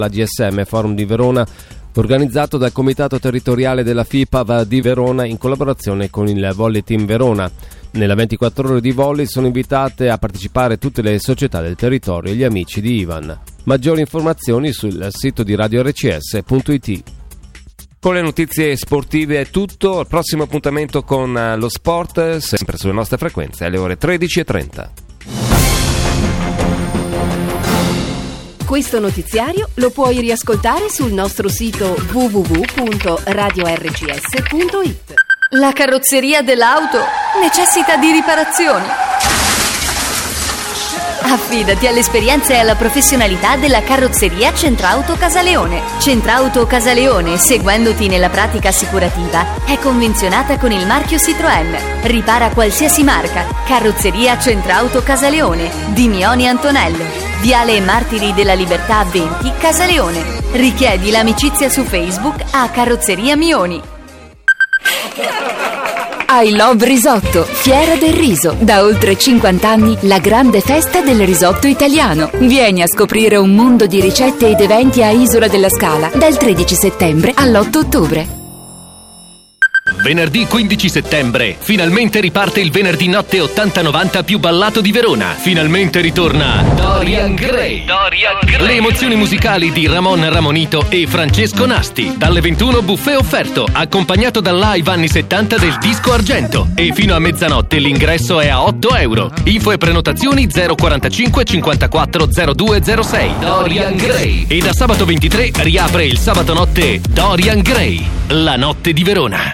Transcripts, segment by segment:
La GSM Forum di Verona, organizzato dal Comitato Territoriale della FIPAV di Verona in collaborazione con il Volley Team Verona. Nella 24 ore di volley sono invitate a partecipare tutte le società del territorio e gli amici di Ivan. Maggiori informazioni sul sito di radiorcs.it. Con le notizie sportive è tutto. Al prossimo appuntamento con lo sport, sempre sulle nostre frequenze, alle ore 13:30. Questo notiziario lo puoi riascoltare sul nostro sito www.radiorcs.it. La carrozzeria dell'auto necessita di riparazioni. Affidati all'esperienza e alla professionalità della carrozzeria Centrauto Casaleone. Centrauto Casaleone, seguendoti nella pratica assicurativa, è convenzionata con il marchio Citroën. Ripara qualsiasi marca. Carrozzeria Centrauto Casaleone di Mioni Antonello, Viale Martiri della Libertà 20, Casaleone. Richiedi l'amicizia su Facebook a Carrozzeria Mioni. I Love Risotto, Fiera del Riso. Da oltre 50 anni la grande festa del risotto italiano. Vieni a scoprire un mondo di ricette ed eventi a Isola della Scala dal 13 settembre all'8 ottobre. Venerdì 15 settembre, finalmente riparte il venerdì notte 80-90 più ballato di Verona. Finalmente ritorna Dorian Gray. Le emozioni musicali di Ramon Ramonito e Francesco Nasti. Dalle 21 buffet offerto, accompagnato dal live anni 70 del Disco Argento. E fino a mezzanotte l'ingresso è a €8. Info e prenotazioni 045 54 0206. Dorian Gray. E da sabato 23 riapre il sabato notte Dorian Gray, la notte di Verona.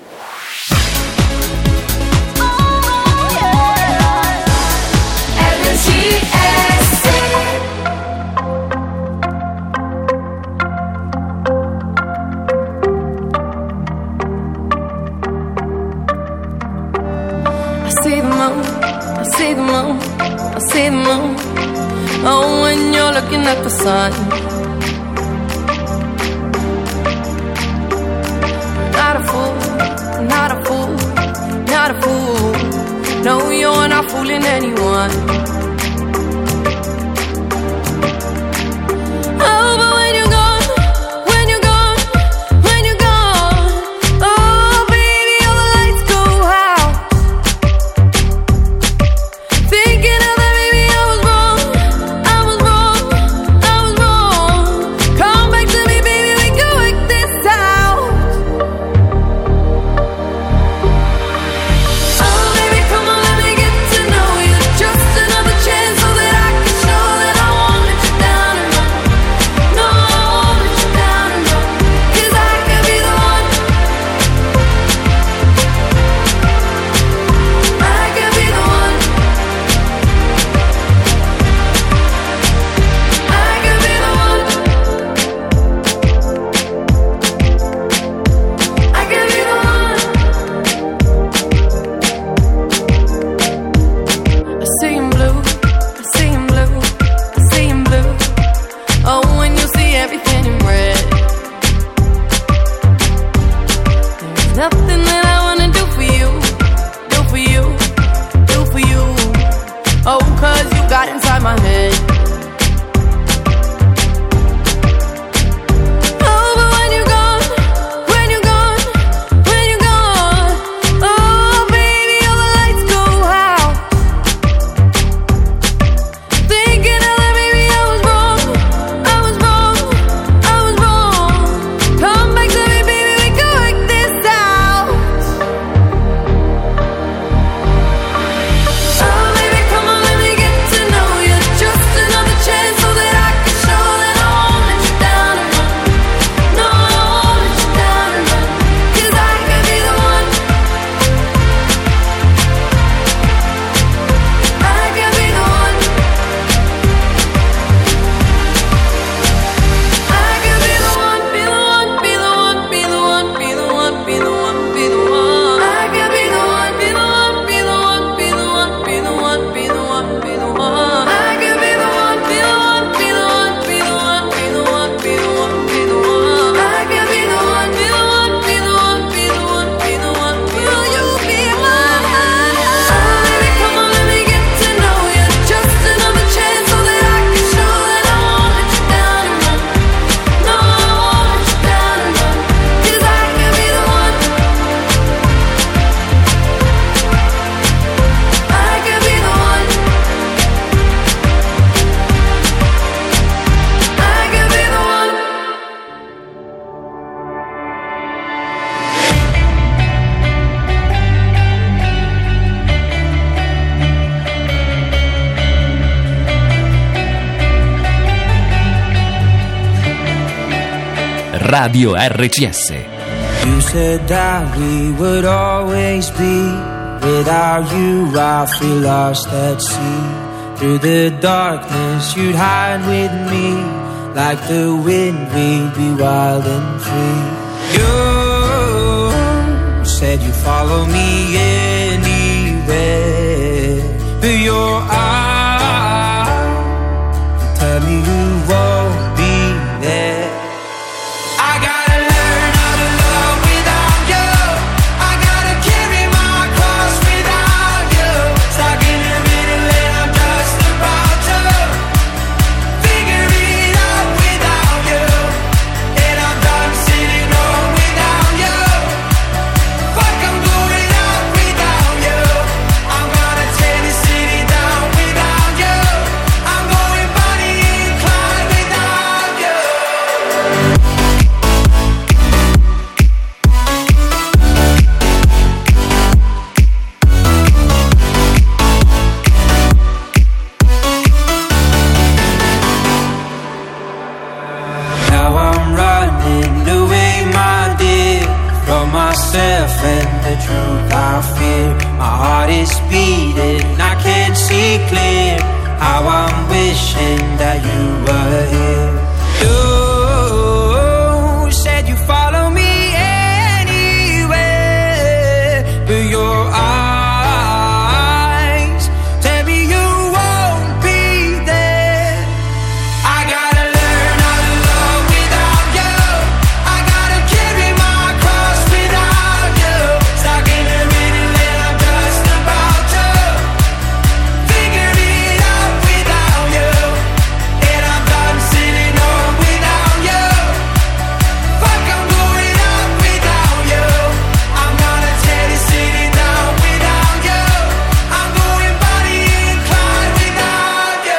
I see the moon. Oh, when you're looking at the sun. Not a fool, not a fool, not a fool. No, you're not fooling anyone. Oh, but when you're gone, when you're gone, when you're gone, oh, baby, all the lights go out. Thinking of that, baby, I was wrong, I was wrong, I was wrong. Come back to me, baby, we can work this out. Oh, baby, come on, let me get to know you. Just another chance so that I can show that I won't let you down and run. No, I won't let you down and run. 'Cause I could be the one. I could be the one. I could be the one. I could be the one. I see him blue, I see him blue, I see him blue. Oh, when you see everything in red. There's nothing that I wanna do for you, do for you, do for you. Oh, 'cause you got inside my head. Oh, but when you're gone, when you're gone, when you're gone, oh, baby, all the lights go out. Thinking of that, baby, I was wrong, I was wrong, I Radio RCS. You said that we would always be. Without you I feel lost at sea. Through the darkness you'd hide with me. Like the wind we'd be wild and free. You said you'd follow me anywhere. But your eyes tell me you won't be there. I gotta learn how to love without you. I gotta carry my cross without you. Stuck in the middle and I'm just about to figure it out without you. And I'm done sitting home without you. Fuck, I'm going out without you. I'm gonna tear the city down without you. I'm going Bonnie and Clyde without you. Now I'm running away, my dear, from myself and the truth I fear. My heart is beating, I can't see clear. How I'm wishing that you were here. You said you follow me anywhere, but your eyes tell me you won't be there. I gotta learn how to love without you. I gotta carry my cross without you. Stuck in the middle and I'm just about to figure it out without you. And I'm done sitting home without you. Fuck, I'm going out without you. I'm gonna tear the city down without you. I'm going Bonnie and Clyde without you.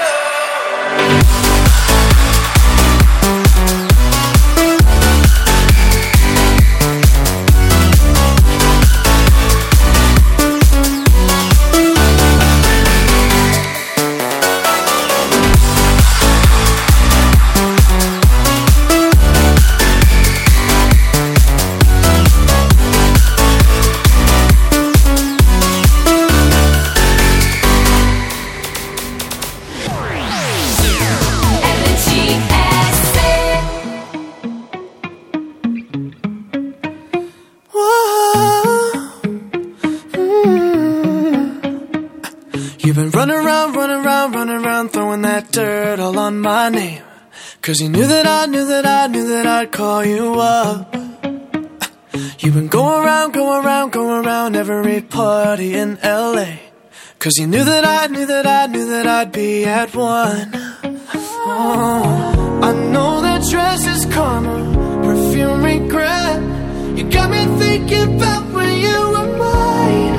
You've been running around, throwing that dirt all on my name. 'Cause you knew that I'd call you up. You've been going around every party in LA. 'Cause you knew that I'd be at one. Oh, I know that dress is karma, perfume regret. You got me thinking about when you were mine.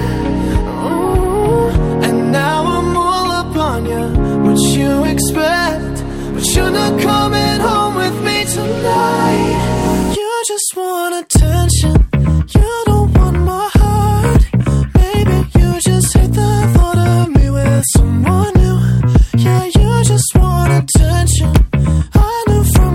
And now I'm all up on you. What you expect? But you're not coming home with me tonight. You just want attention. You don't want my heart. Maybe you just hate the thought of me with someone new. Yeah, you just want attention. I knew from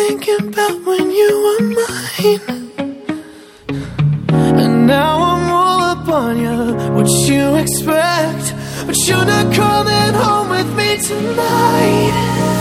thinking about when you were mine. And now I'm all up on you. What you expect? But you're not coming home with me tonight.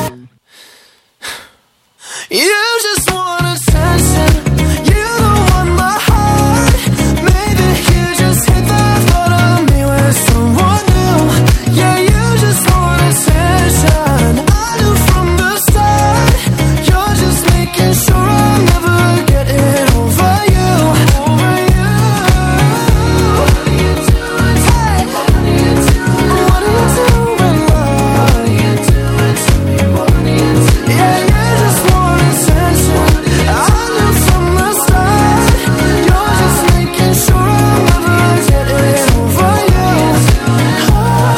You just want attention. You don't want my heart. Maybe you just hit the thought of me with someone new. Yeah, you just want attention. I knew from the start. You're just making sure I'll never get it over you. Over you. What are you doing? Hey, what are you doing? What are you doing, love? What are you doing to me? What are you doing? Yeah, you just want attention. I knew from the start. You're just making sure I'll never get it over you. Oh.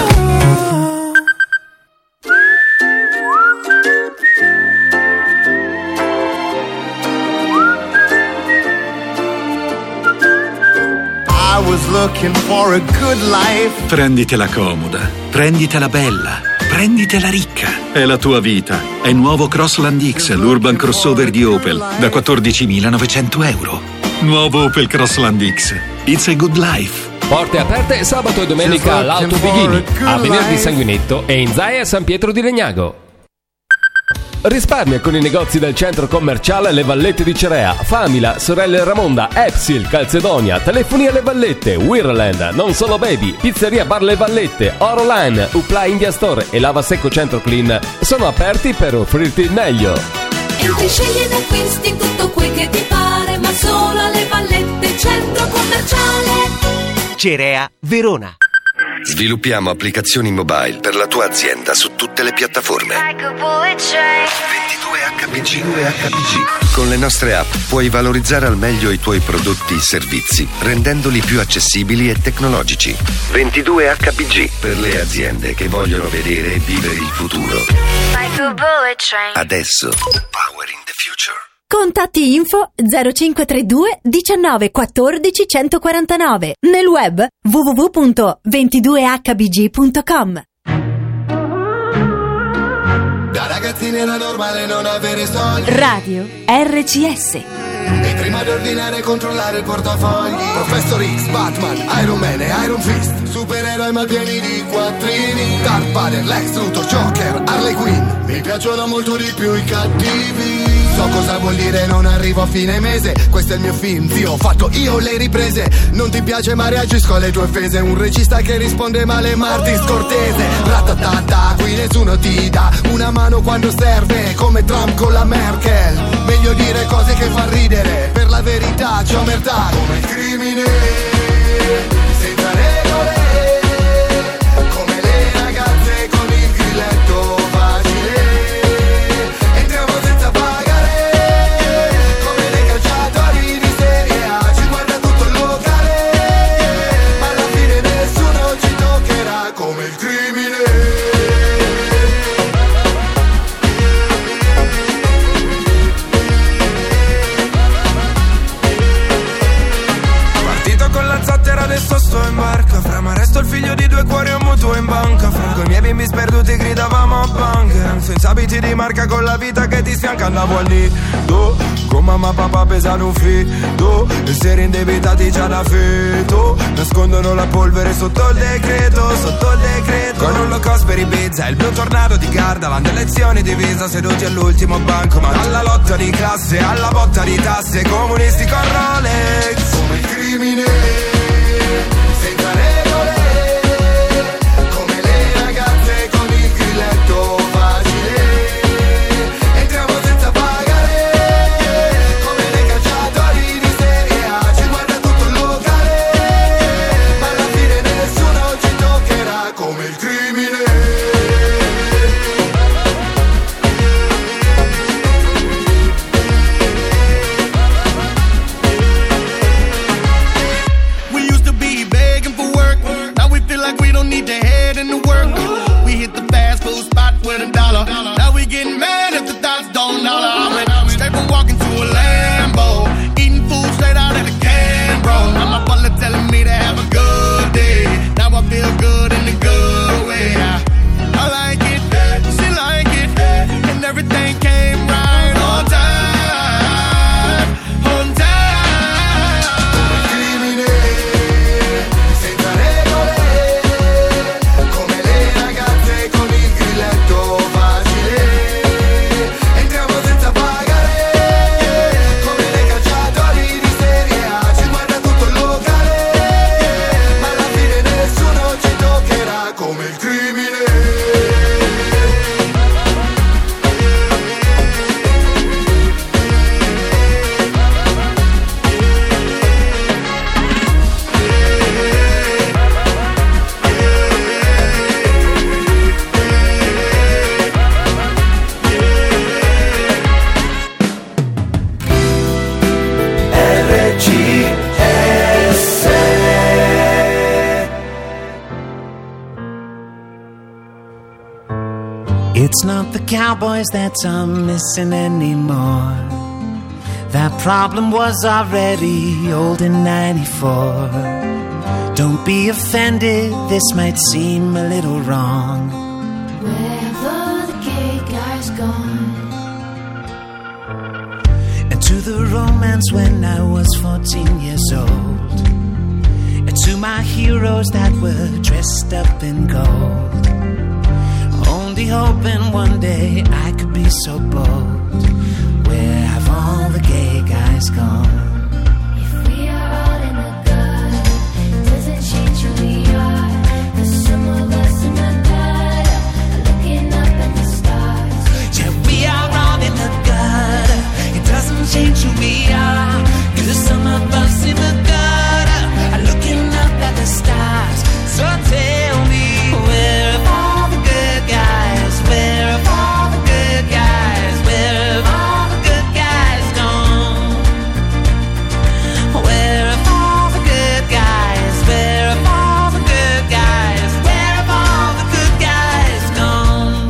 I was looking for a good life. Prenditela comoda, prenditela bella, prenditela ricca. È la tua vita. È nuovo Crossland X, l'urban crossover di Opel, da 14.900 euro. Nuovo Opel Crossland X. It's a good life. Porte aperte sabato e domenica all'Auto Bighini, a venerdì Sanguinetto e in Zaia San Pietro di Legnago. Risparmia con i negozi del centro commerciale Le Vallette di Cerea, Famila, Sorelle Ramonda, Epsil, Calzedonia, Telefoni alle Vallette, Wirland, Non Solo Baby, Pizzeria Bar Le Vallette, Oroline, Upla India Store e Lava Secco Centro Clean sono aperti per offrirti il meglio. Entri, scegli ed acquisti tutto quel che ti pare, ma solo alle Vallette, centro commerciale Cerea, Verona. Sviluppiamo applicazioni mobile per la tua azienda su tutte le piattaforme. 22HPG. Con le nostre app puoi valorizzare al meglio i tuoi prodotti e servizi, rendendoli più accessibili e tecnologici. 22HPG per le aziende che vogliono vedere e vivere il futuro. Adesso, powering the future. Contatti info 0532 19 14 149. Nel web www.22hbg.com. Da ragazzini era normale non avere soldi. Radio RCS. E prima di ordinare controllare il portafogli. Professor X, Batman, Iron Man e Iron Fist. Supereroi malpieni di quattrini. Darth Vader, Lex Luthor, Joker, Harley Quinn. Mi piacciono molto di più i cattivi. So cosa vuol dire non arrivo a fine mese. Questo è il mio film, zio, ho fatto io le riprese. Non ti piace ma reagisco alle tue offese. Un regista che risponde male Martin Scortese. Ratatata, qui nessuno ti dà una mano quando serve. Come Trump con la Merkel. Meglio dire cose che fa ridere. Per la verità c'è omertà. Come il crimine senza regole. Come le ragazze con il grilletto facile. Entriamo senza pagare. Come dei calciatori di Serie A. Ci guarda tutto il locale. Ma alla fine nessuno ci toccherà. Come il crimine. Adesso sto in barca, fra ma resto il figlio di due cuori e un mutuo in banca. Fra coi miei bimbi sperduti gridavamo a bunker. Senza abiti di marca con la vita che ti sfianca. Andavo al nido, con mamma e papà pesano un fido. Essere indebitati già da feto. Nascondono la polvere sotto il decreto, sotto il decreto. Con un low cost per Ibiza, il blu tornado di Gardaland. Elezioni divisa, seduti all'ultimo banco. Ma dalla lotta di classe, alla botta di tasse. Comunisti con Rolex. Come il crimine senza regole, come le ragazze con il grilletto facile. Entriamo senza pagare, come dei calciatori di Serie A. Ci guarda tutto il locale, ma alla fine nessuno ci toccherà. Come il crimine. It's not the cowboys that I'm missing anymore. That problem was already old in 94. Don't be offended, this might seem a little wrong. Where have all the gay guys gone? And to the romance when I was 14 years old, and to my heroes that were dressed up in gold, only hoping one day I could be so bold. Where have all the gay guys gone? If we are all in the gutter, it doesn't change who we are. 'Cause some of us in the gutter are looking up at the stars. Yeah, we are all in the gutter. It doesn't change who we are. 'Cause some of us in the gutter are looking up at the stars. So tell me, where have all the good guys? Where have all the good guys? Where have all the good guys gone? Where have all the good guys? Where have all the good guys? Where have all the good guys gone?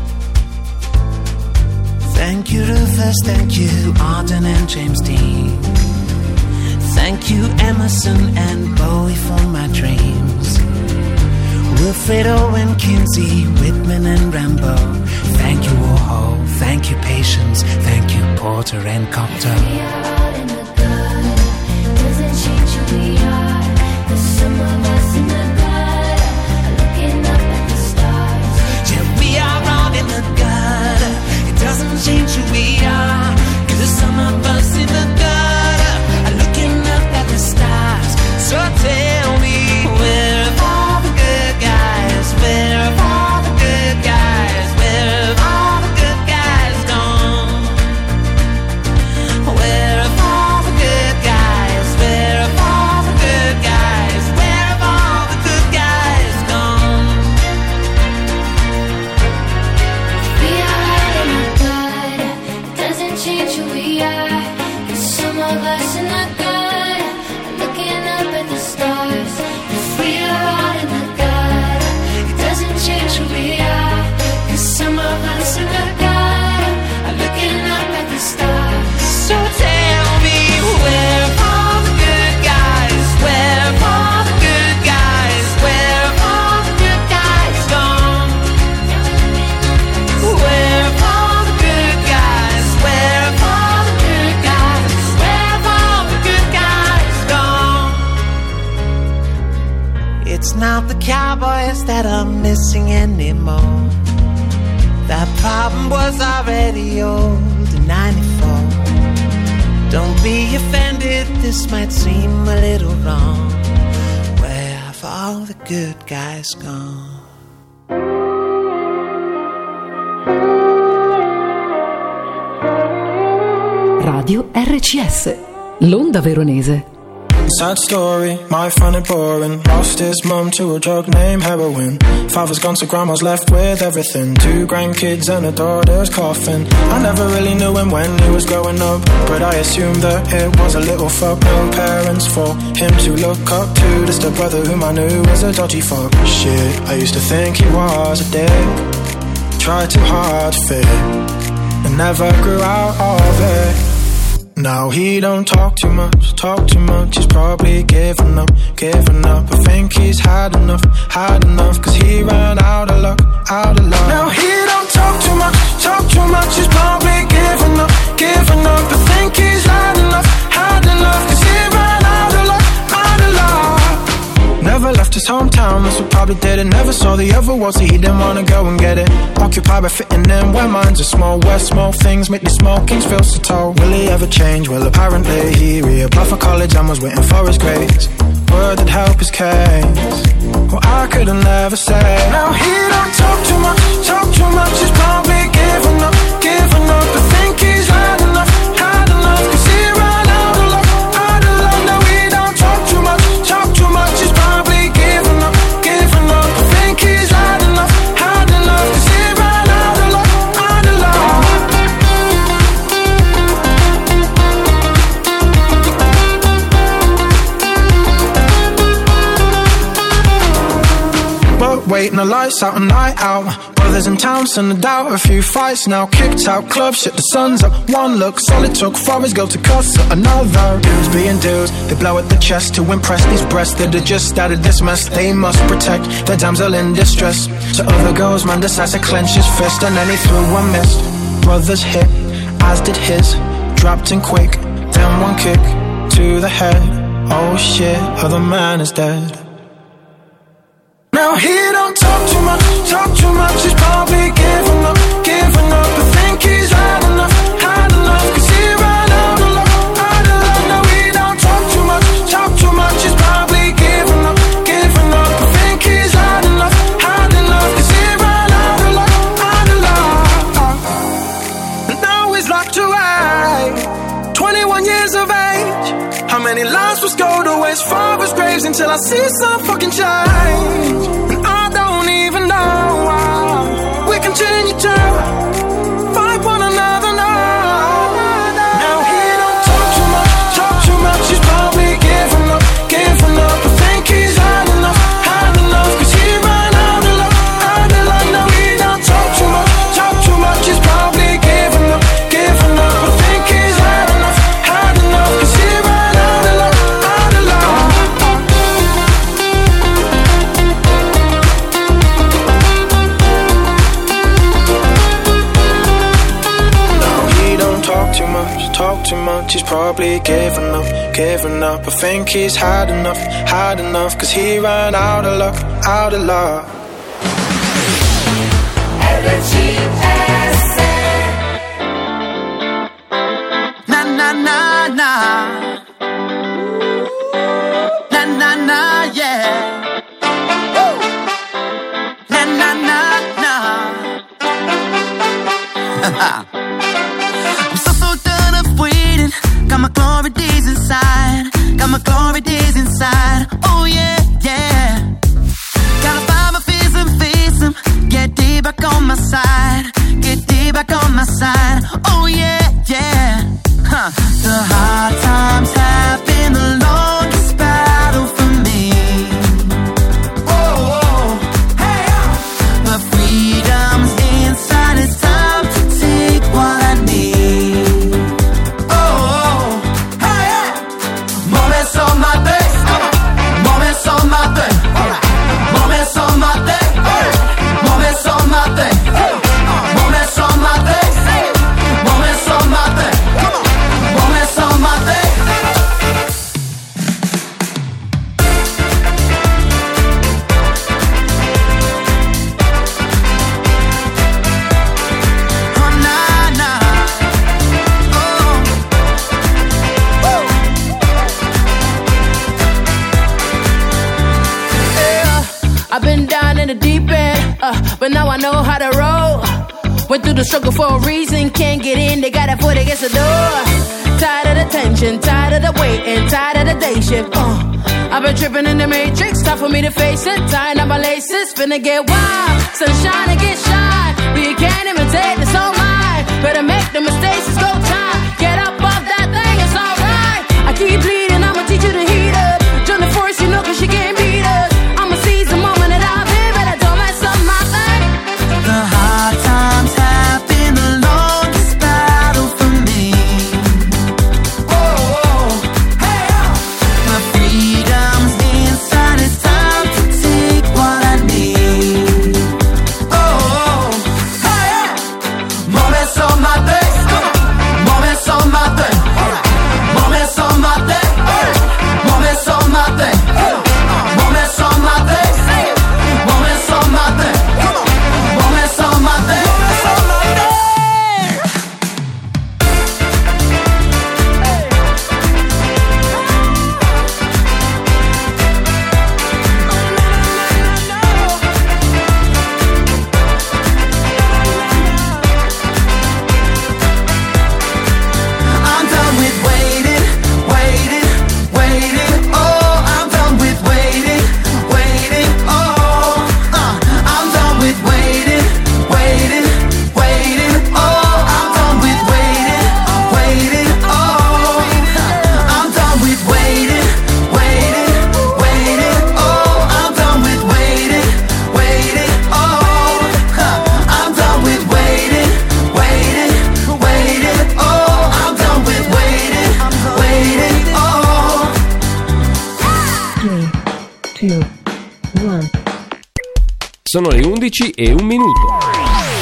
Thank you, Rufus. Thank you, Arden and James Dean. Thank you, Emerson and Bowie, for my dreams. Wilfred Owen, Kinsey, Whitman and Rambo. Thank you, Warhol. Thank you, Patience. Thank you, Porter and Copter. We are all in the gutter, it doesn't change who we are. 'Cause some of us in the gutter are looking up at the stars. Yeah, we are all in the gutter. It doesn't change who we are. 'Cause some of us in the gutter are looking up at the stars. So tell me, where have all the good guys? Where have all the good guys? Where have all the good guys gone? Where have all the good guys? Where have all the good guys? Where have all the good guys gone? We are all in the gutter, it doesn't change who we are. 'Cause some of us in the gutter are looking up at the stars. If we are all in the gutter, it doesn't change who we are. 'Cause some of us in the gutter are looking up at the stars. So tell me, where have all the good guys? Where have all the good guys? Where have all the good guys gone? Where have all the good guys? Where have all the good guys? Where have all the good guys gone? It's not the cowboys that I'm missing anymore. That problem was already old in 94. Don't be offended, this might seem a little wrong. Where have all the good guys gone? Radio RCS, l'onda veronese. Sad story, might find it boring. Lost his mum to a drug named heroin. Father's gone so grandma's left with everything. 2 grandkids and a daughter's coffin. I never really knew him when he was growing up, but I assumed that it was a little fuck. No parents for him to look up to. Just a brother whom I knew was a dodgy fuck. Shit, I used to think he was a dick. Tried too hard to fit and never grew out of it. Now he don't talk too much, he's probably given up. I think he's had enough, 'cause he ran out of luck. Now he don't talk too much, he's probably given up. I think he's had enough, 'cause he ran out of luck. Never left his hometown, that's what probably did it. Never saw the other world, so he didn't wanna go and get it. Occupied by fitting in where minds are small. Where small things make the small kings feel so tall. Will he ever change? Well, apparently he reapplied for college and was waiting for his grades. Word that help his case. Well, I couldn't never say. Now he don't talk too much, he's probably given up. I think he's had enough, 'cause he ran out of luck. Now he don't talk too much, he's probably given up. I think he's had enough, 'cause he ran out of luck. waiting, the lights out, a night out. Brothers in town, send a doubt, a few fights now. Kicked out, club shit, the sun's up. One look, solid took for his girl to cuss at another. Dudes being dudes, they blow at the chest to impress these breasts that are just out of this mess. They must protect their damsel in distress. So other girls, man decides to clench his fist, and then he threw a miss. Brothers hit, as did his. Dropped in quick, then one kick to the head. Oh shit, other man is dead. Now he don't talk too much, he's probably giving up, I think he's had enough, cause he ran out of luck, Now he don't talk too much, he's probably giving up, I think he's had enough, cause he ran out of luck, And now he's locked away, 21 years of age. How many lives will go to his father's graves until I see some fucking change? And I don't even know why we continue to fight one another now. Now he don't talk too much, he's probably giving up, I think he's had enough, cause he ran out of luck, Now he don't talk too much, he's probably giving up, I think he's had enough, cause he ran out of luck, Talk too much, he's probably giving up, I think he's had enough, cause he ran out of luck, Na na na na, na na na, yeah. Na na na na. I'm so done of waiting. Got my glory days inside. Oh yeah, yeah. Gotta find my fears and face them. Get deep back on my side. Oh yeah, yeah. The hard times have been the longest battle for me. Oh, hey, but freedom's inside. It's time to take what I need. Oh, hey, moments on my day, moments on my day, moments on my day, moments on my day, moments on my day, moments on my day, moments on my day. I've been down in the deep end, but now I know how to roll. Went through the struggle for a reason, can't get in, they got a foot against the door. Tired of the tension, tired of the waiting, tired of the day shift. I've been tripping in the matrix, time for me to face it. Tying up my laces, finna get wild, sunshine and get shine. But you can't imitate, it's all mine. Better make the mistakes, it's go time. Get up off that thing, it's alright. I keep bleeding, I'ma teach you to heat up. Join the force, you know, cause you can't beat us. I'ma seize the moment that I've been, but I don't mess up my thing. The hard times have been the longest battle for me. Oh, hey, my freedom's inside. It's time to take what I need. Oh, hey, moments on my day, Sono le 11:01.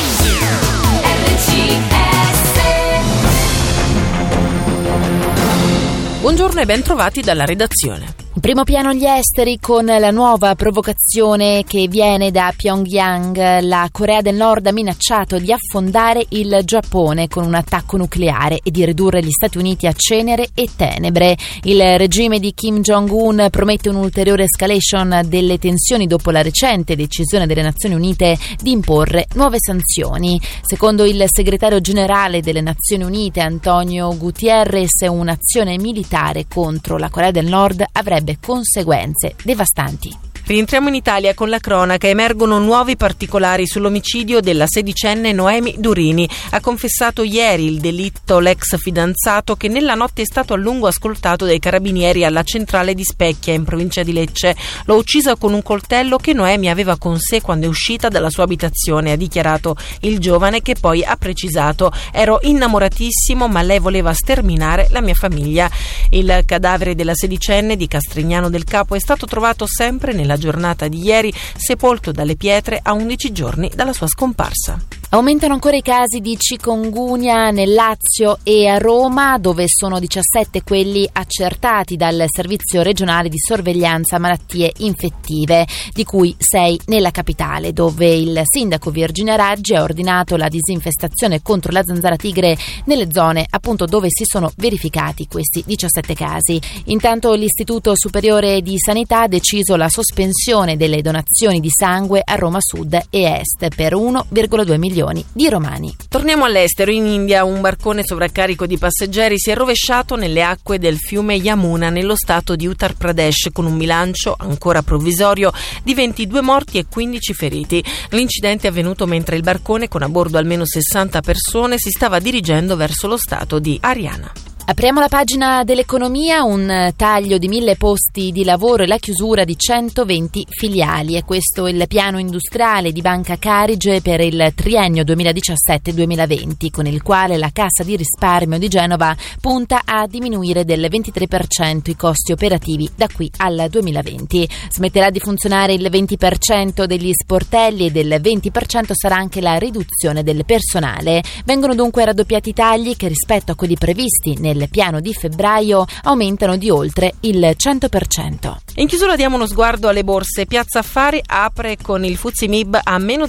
Buongiorno e ben trovati dalla redazione. In primo piano gli esteri con la nuova provocazione che viene da Pyongyang. La Corea del Nord ha minacciato di affondare il Giappone con un attacco nucleare e di ridurre gli Stati Uniti a cenere e tenebre. Il regime di Kim Jong-un promette un'ulteriore escalation delle tensioni dopo la recente decisione delle Nazioni Unite di imporre nuove sanzioni. Secondo il segretario generale delle Nazioni Unite Antonio Guterres, un'azione militare contro la Corea del Nord avrebbe conseguenze devastanti. Rientriamo in Italia con la cronaca. Emergono nuovi particolari sull'omicidio della 16enne Noemi Durini. Ha confessato ieri il delitto l'ex fidanzato che nella notte è stato a lungo ascoltato dai carabinieri alla centrale di Specchia in provincia di Lecce. L'ho uccisa con un coltello che Noemi aveva con sé quando è uscita dalla sua abitazione, ha dichiarato il giovane, che poi ha precisato: ero innamoratissimo ma lei voleva sterminare la mia famiglia. Il cadavere della 16enne di Castrignano del Capo è stato trovato sempre nella giornata di ieri, sepolto dalle pietre a 11 giorni dalla sua scomparsa. Aumentano ancora i casi di chikungunya nel Lazio e a Roma, dove sono 17 quelli accertati dal Servizio regionale di sorveglianza malattie infettive, di cui 6 nella capitale, dove il sindaco Virginia Raggi ha ordinato la disinfestazione contro la zanzara tigre nelle zone appunto dove si sono verificati questi 17 casi. Intanto l'Istituto Superiore di Sanità ha deciso la sospensione delle donazioni di sangue a Roma Sud e Est per 1,2 milioni di romani. Torniamo all'estero. In India un barcone sovraccarico di passeggeri si è rovesciato nelle acque del fiume Yamuna nello stato di Uttar Pradesh, con un bilancio ancora provvisorio di 22 morti e 15 feriti. L'incidente è avvenuto mentre il barcone, con a bordo almeno 60 persone, si stava dirigendo verso lo stato di Haryana. Apriamo la pagina dell'economia, un taglio di 1.000 posti di lavoro e la chiusura di 120 filiali. E questo il piano industriale di Banca Carige per il triennio 2017-2020, con il quale la Cassa di risparmio di Genova punta a diminuire del 23% i costi operativi da qui al 2020. Smetterà di funzionare il 20% degli sportelli e del 20% sarà anche la riduzione del personale. Vengono dunque raddoppiati i tagli che, rispetto a quelli previsti nel piano di febbraio, aumentano di oltre il 100%. In chiusura diamo uno sguardo alle borse. Piazza Affari apre con il FTSE MIB a meno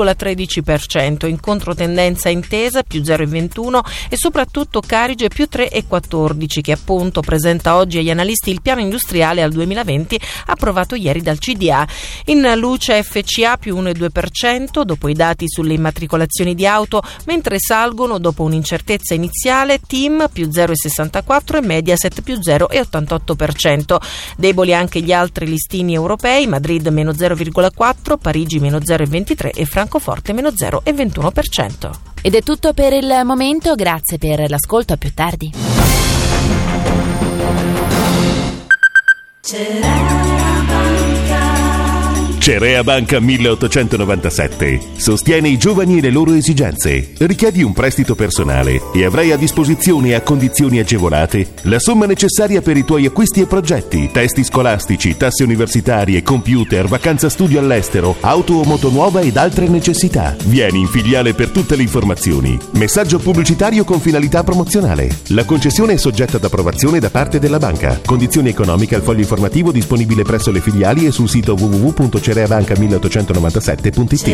0,13%, in controtendenza Intesa più 0,21% e soprattutto Carige più 3,14%, che appunto presenta oggi agli analisti il piano industriale al 2020 approvato ieri dal CDA. In luce FCA più 1,2% dopo i dati sulle immatricolazioni di auto, mentre salgono dopo un'incertezza iniziale TIM più 0,64% e Mediaset più 0,88%. Deboli anche gli altri listini europei: Madrid meno 0,4%, Parigi meno 0,23% e Francoforte meno 0,21%. Ed è tutto per il momento, grazie per l'ascolto, a più tardi. Cerea Banca 1897 sostiene i giovani e le loro esigenze. Richiedi un prestito personale e avrai a disposizione a condizioni agevolate la somma necessaria per i tuoi acquisti e progetti: testi scolastici, tasse universitarie, computer, vacanza studio all'estero, auto o moto nuova ed altre necessità. Vieni in filiale per tutte le informazioni. Messaggio pubblicitario con finalità promozionale. La concessione è soggetta ad approvazione da parte della banca. Condizioni economiche al foglio informativo disponibile presso le filiali e sul sito www.cereabanca1897.it.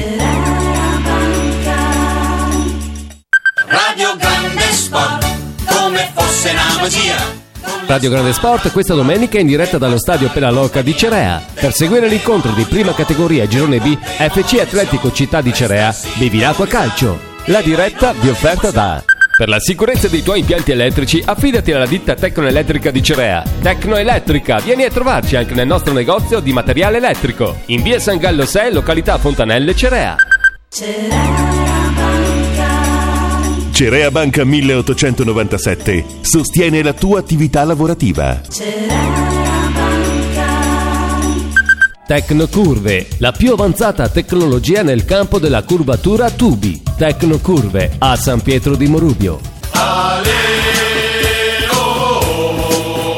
Radio Grande Sport, come fosse una magia. Radio Grande Sport questa domenica in diretta dallo stadio Pelaloca di Cerea. Per seguire l'incontro di prima categoria Girone B, FC Atletico Città di Cerea, Bevilacqua Calcio. La diretta vi offerta da... Per la sicurezza dei tuoi impianti elettrici, affidati alla ditta Tecnoelettrica di Cerea. Tecnoelettrica, vieni a trovarci anche nel nostro negozio di materiale elettrico, in via San Gallo 6, località Fontanelle, Cerea. Cerea Banca 1897 sostiene la tua attività lavorativa. Tecnocurve, la più avanzata tecnologia nel campo della curvatura a tubi. Tecnocurve a San Pietro di Morubio.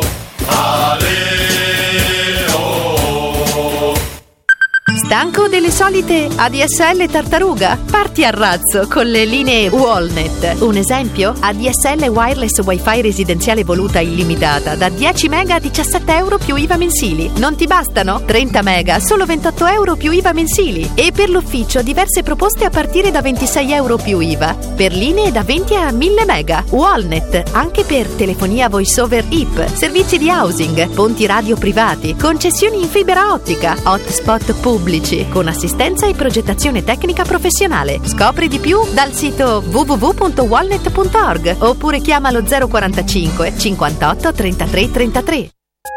Stanco delle solite ADSL tartaruga? Parti a razzo con le linee Wallnet. Un esempio? ADSL wireless wifi residenziale voluta illimitata da 10 mega a 17 euro più IVA mensili. Non ti bastano? 30 mega, solo 28 euro più IVA mensili. E per l'ufficio diverse proposte a partire da 26 euro più IVA. Per linee da 20 a 1000 mega. Wallnet, anche per telefonia voice over IP, servizi di housing, ponti radio privati, concessioni in fibra ottica, hotspot pubblici, con assistenza e progettazione tecnica professionale. Scopri di più dal sito www.wallnet.org oppure chiama lo 045 58 33 33.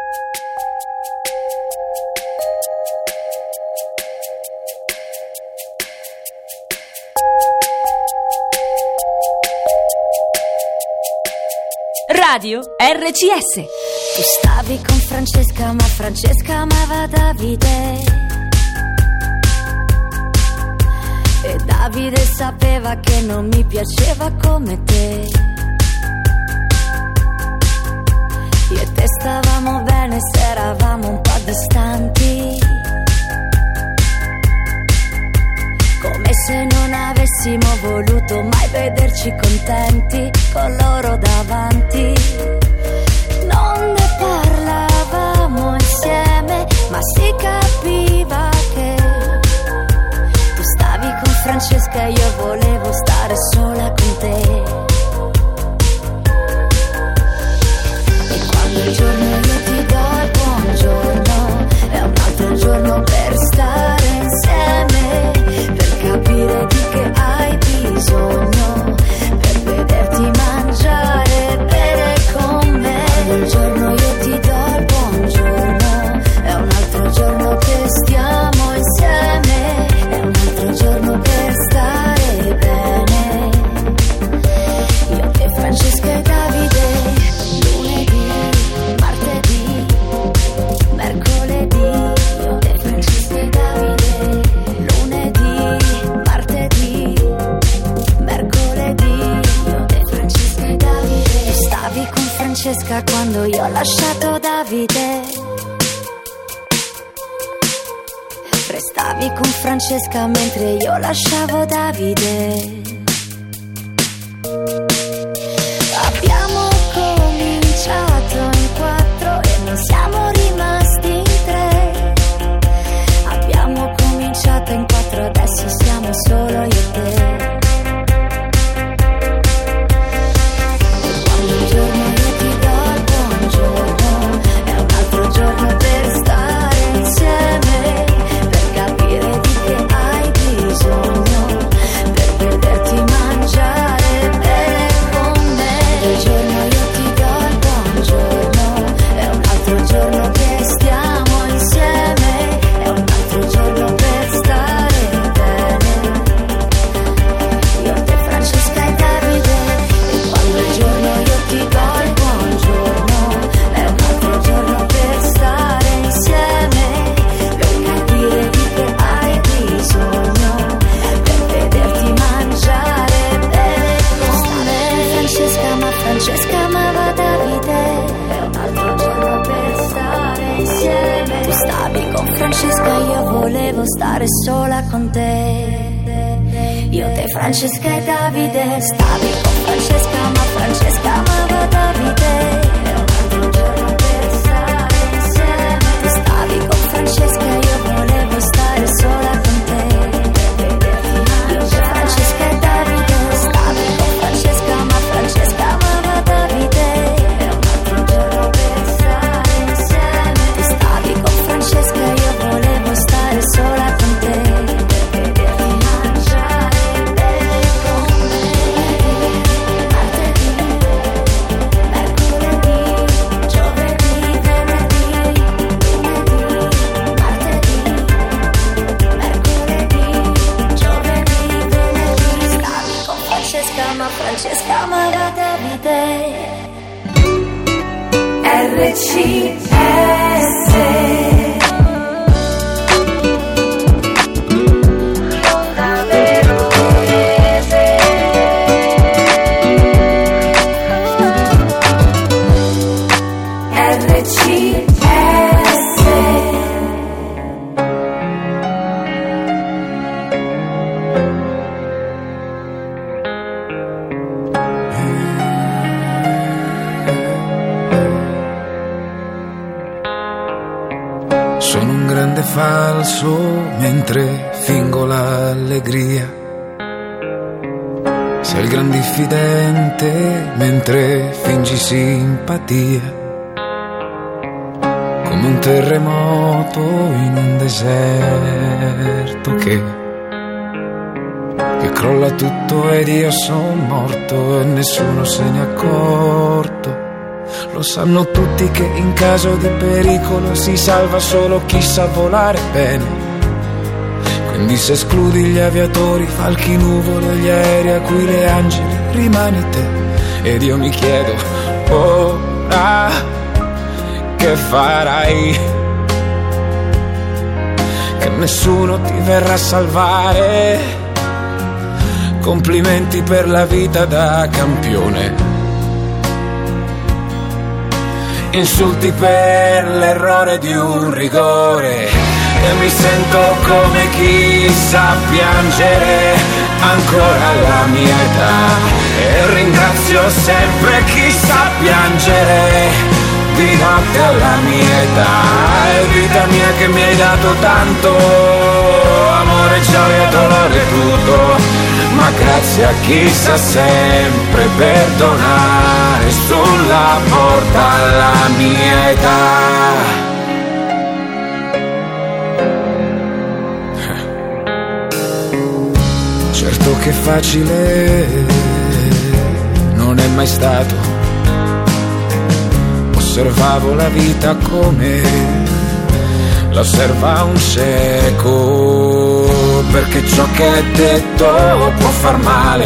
Radio RCS. Tu stavi con Francesca, ma Francesca amava Davide. E Davide sapeva che non mi piaceva come te. Io e te stavamo bene se eravamo un po' distanti, come se non avessimo voluto mai vederci contenti con loro davanti. Non ne parlavamo insieme, ma si capiva che tu stavi con Francesca e io volevo stare sola con te. E quando il giorno io ti do il buongiorno, è un altro giorno per stare insieme, per capire di che hai bisogno, per vederti mangiare, bere con me. Un giorno io ti do il buongiorno, è un altro giorno che stiamo insieme, è un altro giorno per stare bene. Io e Francesca e Davide, lunedì, martedì, mercoledì. Io e Francesca e Davide, lunedì, martedì, mercoledì. Io e Francesca e Davide. Tu stavi con Francesca quando io ho lasciato Davide. Restavi con Francesca mentre io lasciavo Davide. Abbiamo cominciato in 4 e non siamo rimasti in 3. Abbiamo cominciato in 4, adesso siamo solo io e te. Quando un giorno io ti do il buongiorno, è un altro giorno per stare insieme, per capire di che hai bisogno, per vederti mangiare, bere con me. Un giorno io ti do il buongiorno, è un altro giorno che stiamo insieme, è un altro giorno per stare bene. Io, te, Francesca e Davide. E quando il giorno io ti do il buongiorno, è un altro giorno per stare insieme, per capire di che hai bisogno, per vederti mangiare, bere con me. Francesca, ma Francesca amava Davide, è un altro giorno per stare insieme. Tu stavi con Francesca, io volevo stare sola con te. Io, te, Francesca e Davide. Stavi con Francesca, ma Francesca amava Davide, è un altro giorno per stare insieme. Tu stavi con Francesca, io volevo stare sola con te. Io, te, Francesca e Davide. Stavi con Francesca, ma Francesca amava Davide, è un altro giorno per stare insieme. Tu stavi con Francesca, io volevo stare sola con te. Francesca amava Davide. RCS. Onda Veronese. RCS. grande falso mentre fingo l'allegria. Sei il gran diffidente mentre fingi simpatia. Come un terremoto in un deserto che crolla tutto ed io son morto e nessuno se n'è accorto. Lo sanno tutti che in caso di pericolo si salva solo chi sa volare bene. Quindi se escludi gli aviatori, falchi, nuvole, gli aerei a cui le angeli, rimani te. Ed io mi chiedo, ora che farai? Che nessuno ti verrà a salvare. Complimenti per la vita da campione, insulti per l'errore di un rigore. E mi sento come chi sa piangere ancora alla mia età. E ringrazio sempre chi sa piangere di notte alla mia età. È vita mia che mi hai dato tanto, amore, gioia, dolore, tutto. Ma grazie a chi sa sempre perdonare sulla porta alla mia età. Certo che facile non è mai stato. Osservavo la vita come la osserva un cieco, perché ciò che è detto può far male,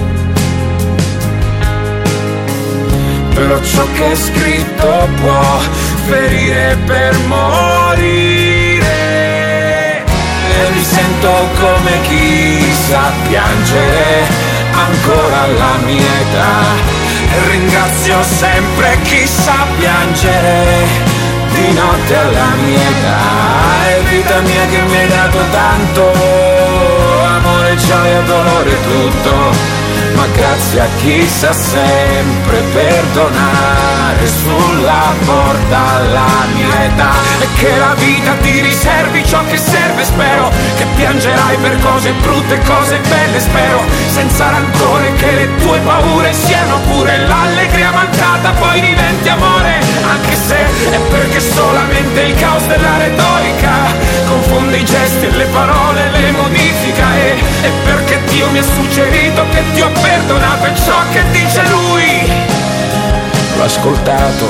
però ciò che è scritto può ferire per morire. E mi sento come chi sa piangere ancora alla mia età. E ringrazio sempre chi sa piangere di notte alla mia età. È vita mia che mi hai dato tanto, amore, gioia, dolore, tutto. Ma grazie a chi sa sempre perdonare sulla porta alla mia età. E che la vita ti riservi ciò che serve, spero che piangerai per cose brutte, cose belle, spero senza rancore che le tue paure siano pure l'allegria mancata, poi diventi amore, anche se è perché solamente il caos della retorica confonde i gesti e le parole, le modifica. E perché Dio mi ha suggerito che ti ho perdonato e ciò che dice lui l'ho ascoltato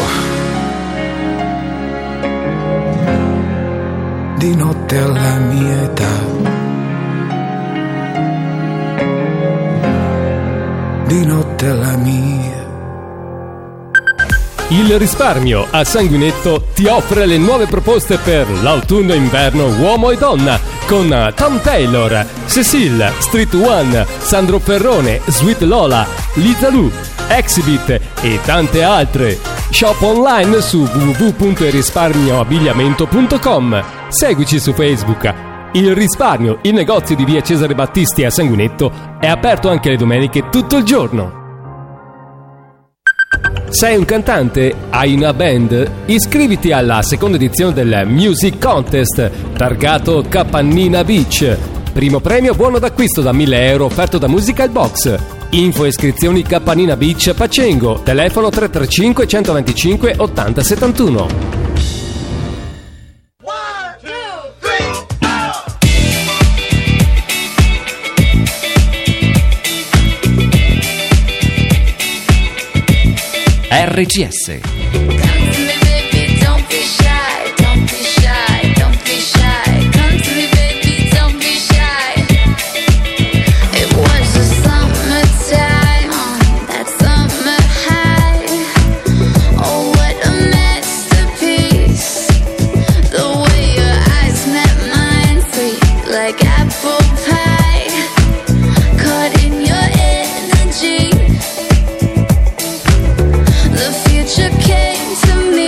di notte alla mia età. Di notte alla mia. Il risparmio a Sanguinetto ti offre le nuove proposte per l'autunno-inverno uomo e donna con Tom Taylor, Cecile, Street One, Sandro Ferrone, Sweet Lola, Liza Lu, Exhibit e tante altre. Shop online su www.risparmioabbigliamento.com. Seguici su Facebook. Il Risparmio, il negozio di via Cesare Battisti a Sanguinetto, è aperto anche le domeniche tutto il giorno. Sei un cantante? Hai una band? Iscriviti alla seconda edizione del Music Contest targato Capannina Beach. Primo premio buono d'acquisto da 1.000 euro offerto da Musical Box. Info e iscrizioni Capannina Beach Pacengo. Telefono 335 125 80 71. RCS. The future came to me.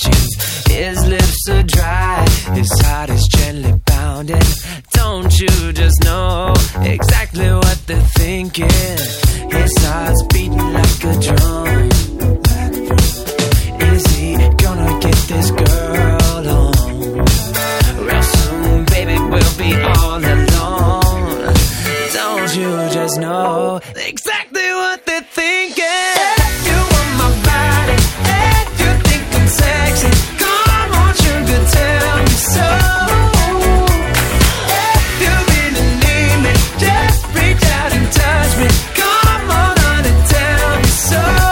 questions. His lips are dry, his heart is gently pounding. Don't you just know exactly what they're thinking? His heart's beating like a drum. Is he gonna get this girl on? Real soon, baby, we'll be all alone. Don't you just know exactly what they're thinking? If you want my body, if you think I'm sexy, come on, sugar, tell me so. If you really need me, just reach out and touch me. Come on, honey, tell me so.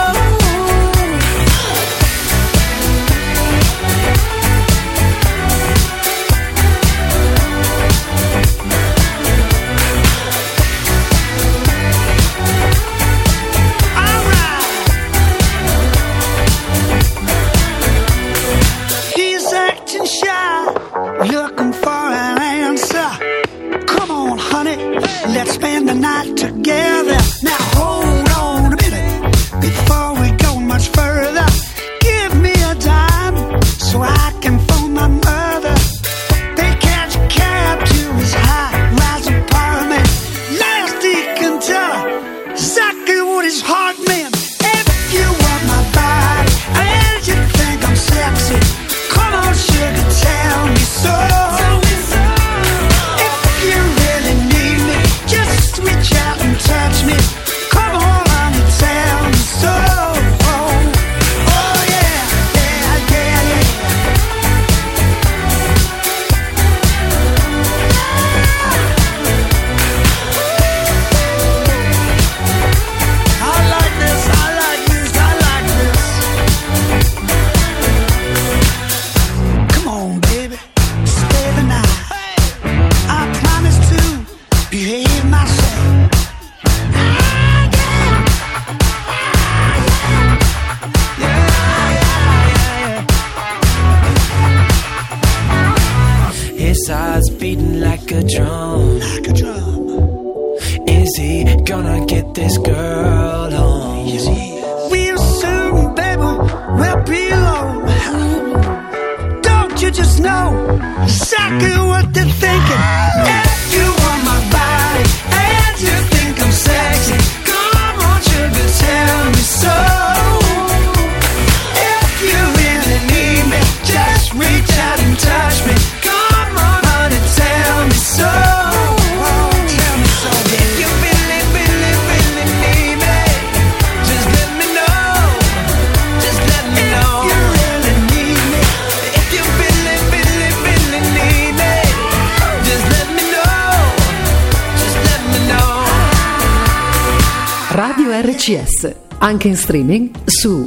Looking for an answer. Come on, honey, let's spend the night together. Now hold on a minute before we go much further. Give me a dime so I can phone my mother. They catch a cab to his high-rise apartment. Last he can tell her exactly what his heart meant. If you want my body and you think I'm sexy, come on, sugar, tell me so. If you really need me, just reach out and touch me. Come on, honey, tell me so. Oh yeah, yeah, yeah, yeah. I like this, I like this, I like this. Come on, baby, stay the night. I promise to behave myself. His heart's beating like a drum. Is he gonna get this girl on? Real soon, baby, we'll be alone. Don't you just know exactly what they're thinking? If you want my body and you think I'm sexy, come on, sugar, tell me so. If you really need me, just reach out and touch me. Come on, honey, tell me so. Tell me so. If you really, really, really need me, just let me know. Just let me know. If you really need me, if you really, really, really need me, just let me know. Just let me know. Radio RCS, anche in streaming su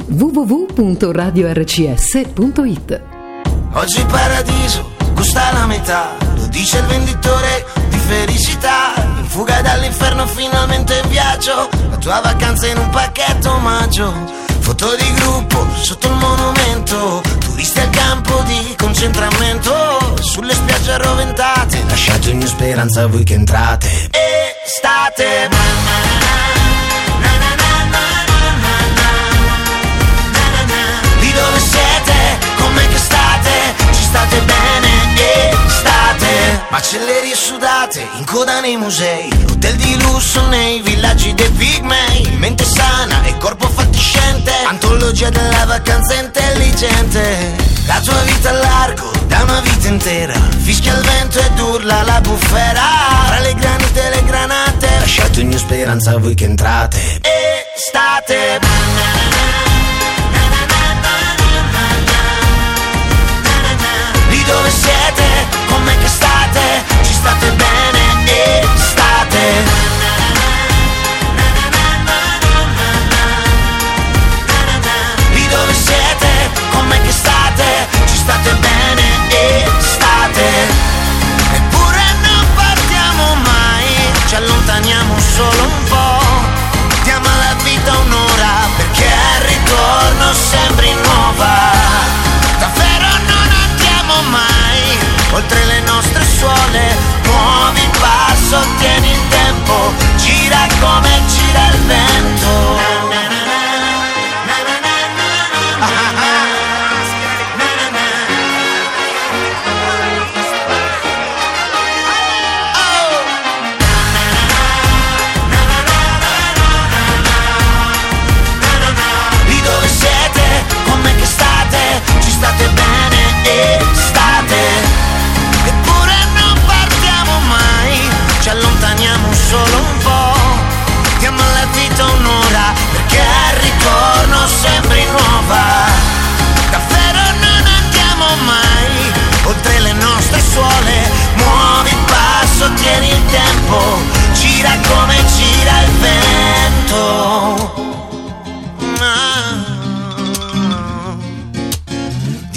www.radiorcs.it. Oggi il paradiso costa la metà, lo dice il venditore di felicità. In fuga dall'inferno finalmente in viaggio, la tua vacanza in un pacchetto omaggio. Foto di gruppo sotto il monumento, turisti al campo di concentramento. Sulle spiagge arroventate, lasciate ogni speranza a voi che entrate. Estate. Di dove siete? Com'è che state? Ci state bene? Estate. Macellerie sudate, in coda nei musei, hotel di lusso nei villaggi dei pigmei. Mente sana e corpo fatiscente, antologia della vacanza intelligente. La tua vita a largo da una vita intera, fischia il vento ed urla la bufera. Tra le granite e le granate, lasciate ogni speranza a voi che entrate. Estate. Di dove siete? Com'è che state? Ci state bene? Estate. Di dove siete? Com'è che state? Ci state bene? Estate. Eppure non partiamo mai, ci allontaniamo solo un po'. Diamo alla vita un'ora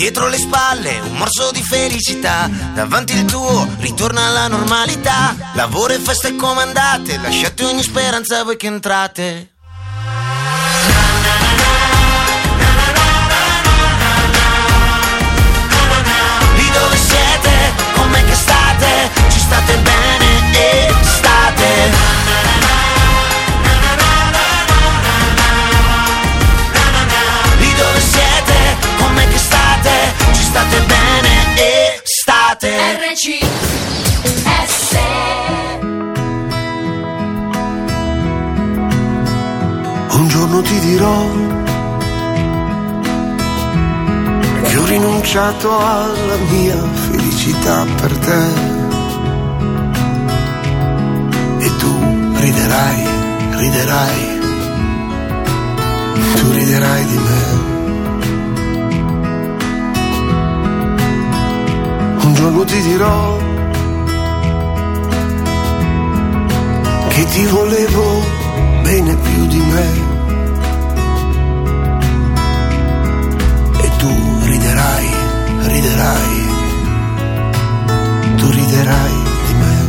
dietro le spalle un morso di felicità, davanti il tuo ritorna alla normalità. Lavoro e feste comandate, lasciate ogni speranza voi che entrate. Lì dove siete, com'è che state? Ci state bene e state. Com'è che state? Ci state bene e state. RCS. Un giorno ti dirò che ho rinunciato alla mia felicità per te, e tu riderai, riderai, tu riderai di me. Un giorno ti dirò che ti volevo bene più di me, e tu riderai, riderai, tu riderai di me.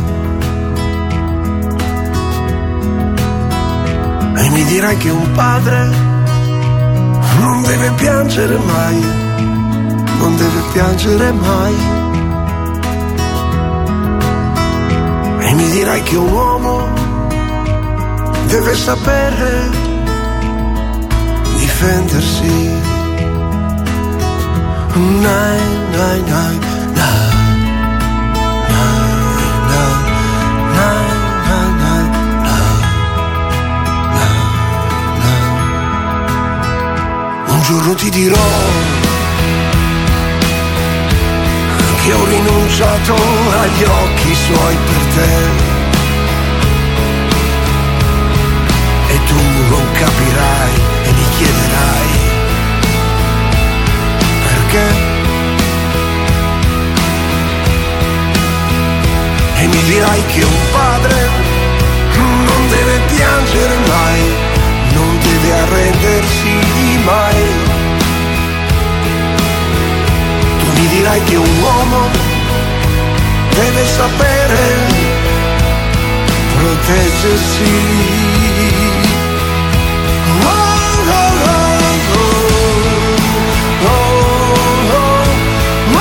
E mi dirai che un padre non deve piangere mai, non deve piangere mai. E mi dirai che un uomo deve sapere difendersi. Nai, nai, nai, nai, nai, nai, nai, nai, nai. Un giorno ti dirò che ho rinunciato agli occhi suoi per te, e tu non capirai e mi chiederai perché, e mi dirai che un padre non deve piangere mai, non deve arrendersi mai. Mi dirai che un uomo deve sapere proteggersi. Oh, oh, oh, oh, oh, oh, oh,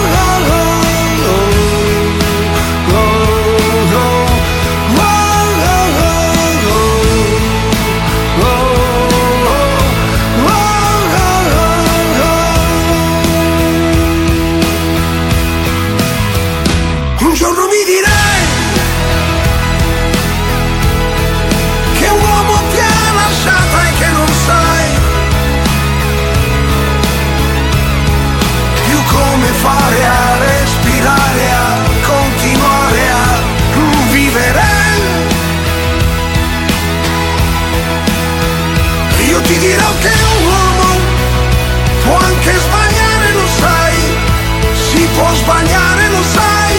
un giorno mi direi che un uomo ti ha lasciata e che non sai più come fare a respirare, a continuare a vivere. Io ti dirò che un uomo può anche sbagliare, lo sai, si può sbagliare, lo sai,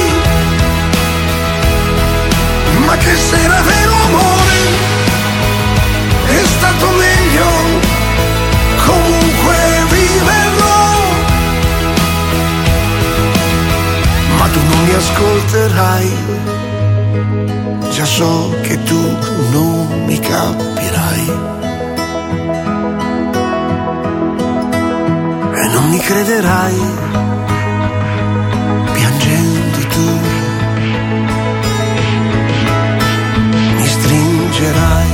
ma che se era vero amore è stato meglio comunque viverlo. Ma tu non mi ascolterai, già so che tu non mi capirai e non mi crederai, piangendo tu mi stringerai.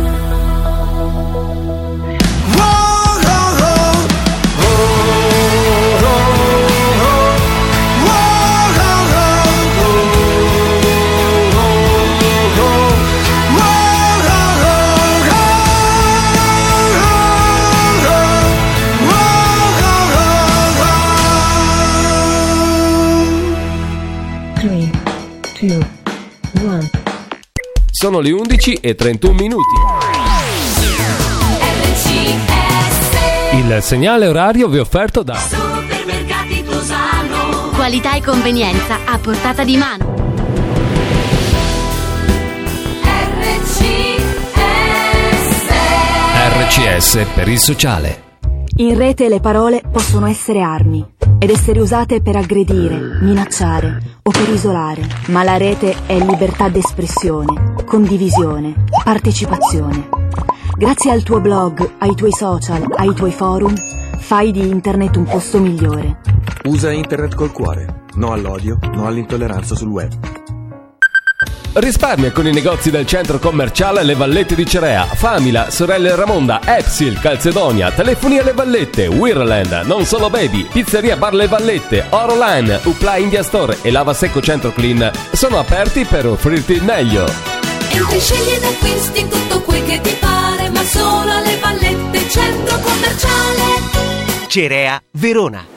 Sono le 11:31. Il segnale orario vi è offerto da Supermercati Tosano. Qualità e convenienza a portata di mano. RCS per il sociale. In rete le parole possono essere armi ed essere usate per aggredire, minacciare o per isolare, ma la rete è libertà d'espressione, condivisione, partecipazione. Grazie al tuo blog, ai tuoi social, ai tuoi forum, fai di internet un posto migliore. Usa internet col cuore, no all'odio, no all'intolleranza sul web. Risparmia con i negozi del centro commerciale Le Vallette di Cerea, Famila, Sorelle Ramonda, Epsil, Calzedonia, Telefoni alle Vallette, Wirland, Non Solo Baby, Pizzeria Bar Le Vallette, Oroline, Upla India Store e Lava Secco Centro Clean sono aperti per offrirti il meglio. Entri, scegli ed acquisti tutto quel che ti pare, ma solo alle Vallette, centro commerciale Cerea, Verona.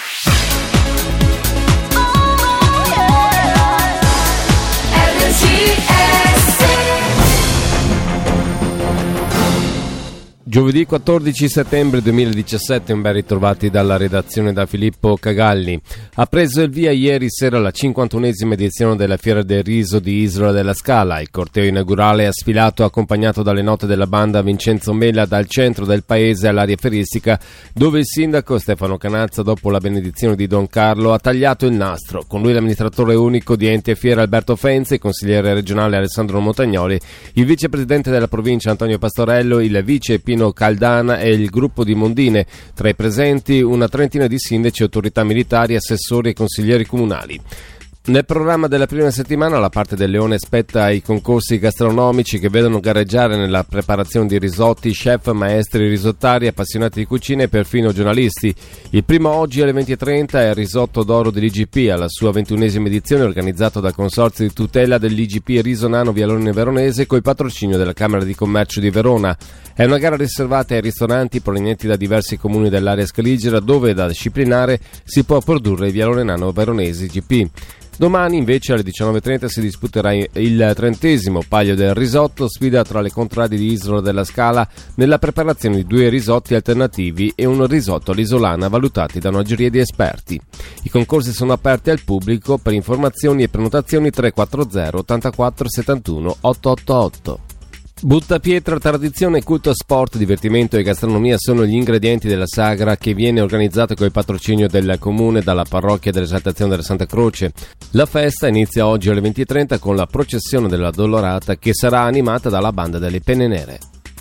Giovedì 14 settembre 2017, un ben ritrovati dalla redazione da Filippo Cagalli. Ha preso il via ieri sera la 51esima edizione della Fiera del Riso di Isola della Scala. Il corteo inaugurale ha sfilato accompagnato dalle note della banda Vincenzo Mela dal centro del paese all'area feristica, dove il sindaco Stefano Canazza, dopo la benedizione di Don Carlo, ha tagliato il nastro. Con lui l'amministratore unico di Enti e Fiera Alberto Fenzi, il consigliere regionale Alessandro Montagnoli, il vicepresidente della provincia Antonio Pastorello, il vice Pino Caldana e il gruppo di Mondine. Tra i presenti una trentina di sindaci, autorità militari, assessori e consiglieri comunali. Nel programma della prima settimana la parte del Leone spetta ai concorsi gastronomici che vedono gareggiare nella preparazione di risotti chef, maestri risottari, appassionati di cucina e perfino giornalisti. Il primo oggi alle 20:30 è il risotto d'oro dell'IGP, alla sua 21esima edizione, organizzato dal Consorzio di tutela dell'IGP Riso Nano Vialone Veronese col patrocinio della Camera di Commercio di Verona. È una gara riservata ai ristoranti provenienti da diversi comuni dell'area scaligera, dove da disciplinare si può produrre il Vialone Nano Veronese IGP. Domani invece alle 19:30 si disputerà il 30° Palio del Risotto, sfida tra le contrade di Isola della Scala nella preparazione di 2 risotti alternativi e un risotto all'isolana valutati da una giuria di esperti. I concorsi sono aperti al pubblico. Per informazioni e prenotazioni 340 84 71 888. Buttapietra, tradizione, culto, sport, divertimento e gastronomia sono gli ingredienti della sagra che viene organizzata con il patrocinio del comune dalla parrocchia dell'Esaltazione della Santa Croce. La festa inizia oggi alle 20:30 con la processione della Dolorata che sarà animata dalla banda delle Penne Nere.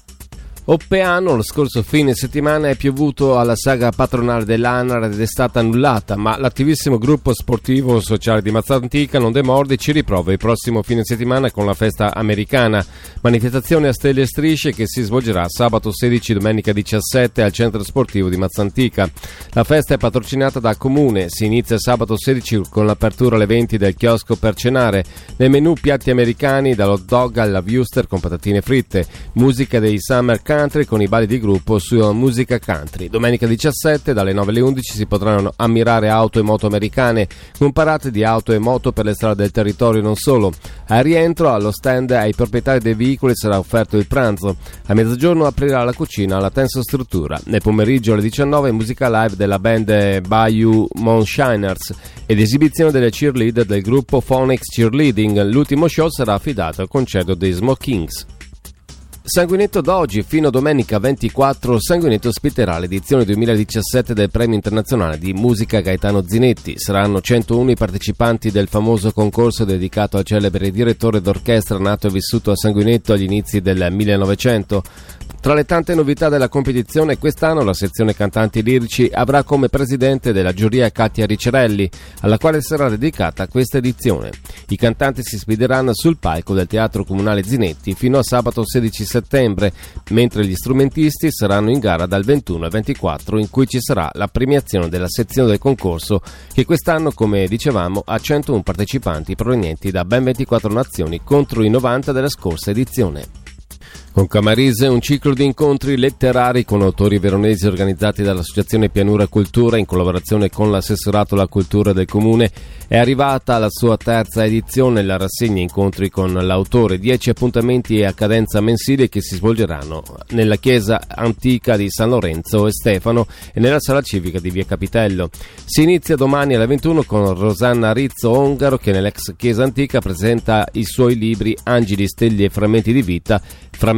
Oppeano, lo scorso fine settimana è piovuto alla saga patronale dell'ANAR ed è stata annullata, ma l'attivissimo gruppo sportivo sociale di Mazzantica non demorde e ci riprova il prossimo fine settimana con la festa americana, manifestazione a stelle e strisce che si svolgerà sabato 16 domenica 17 al centro sportivo di Mazzantica. La festa è patrocinata dal comune, si inizia sabato 16 con l'apertura alle 20 del chiosco per cenare, nel menù piatti americani dall'hot dog alla wuster con patatine fritte, musica dei Summer Country con i balli di gruppo su Musica Country. Domenica 17 dalle 9 alle 11 si potranno ammirare auto e moto americane con parate di auto e moto per le strade del territorio e non solo. Al rientro allo stand ai proprietari dei veicoli sarà offerto il pranzo. A mezzogiorno aprirà la cucina alla Tensostruttura. Nel pomeriggio alle 19 musica live della band Bayou Moonshiners ed esibizione delle cheerleader del gruppo Phoenix Cheerleading. L'ultimo show sarà affidato al concerto dei Smoke Kings. Sanguinetto d'oggi, fino a domenica 24, Sanguinetto ospiterà l'edizione 2017 del Premio Internazionale di Musica Gaetano Zinetti. Saranno 101 i partecipanti del famoso concorso dedicato al celebre direttore d'orchestra nato e vissuto a Sanguinetto agli inizi del 1900. Tra le tante novità della competizione, quest'anno la sezione cantanti lirici avrà come presidente della giuria Katia Ricerelli, alla quale sarà dedicata questa edizione. I cantanti si sfideranno sul palco del Teatro Comunale Zinetti fino a sabato 16 settembre, mentre gli strumentisti saranno in gara dal 21 al 24, in cui ci sarà la premiazione della sezione del concorso, che quest'anno, come dicevamo, ha 101 partecipanti provenienti da ben 24 nazioni contro i 90 della scorsa edizione. Con Camarise un ciclo di incontri letterari con autori veronesi organizzati dall'Associazione Pianura Cultura in collaborazione con l'Assessorato alla Cultura del Comune è arrivata alla sua terza edizione, la rassegna incontri con l'autore, 10 appuntamenti a cadenza mensile che si svolgeranno nella chiesa antica di San Lorenzo e Stefano e nella sala civica di Via Capitello. Si inizia domani alle 21 con Rosanna Rizzo Ongaro che nell'ex chiesa antica presenta i suoi libri Angeli, Stelle e Frammenti di Vita, frammenti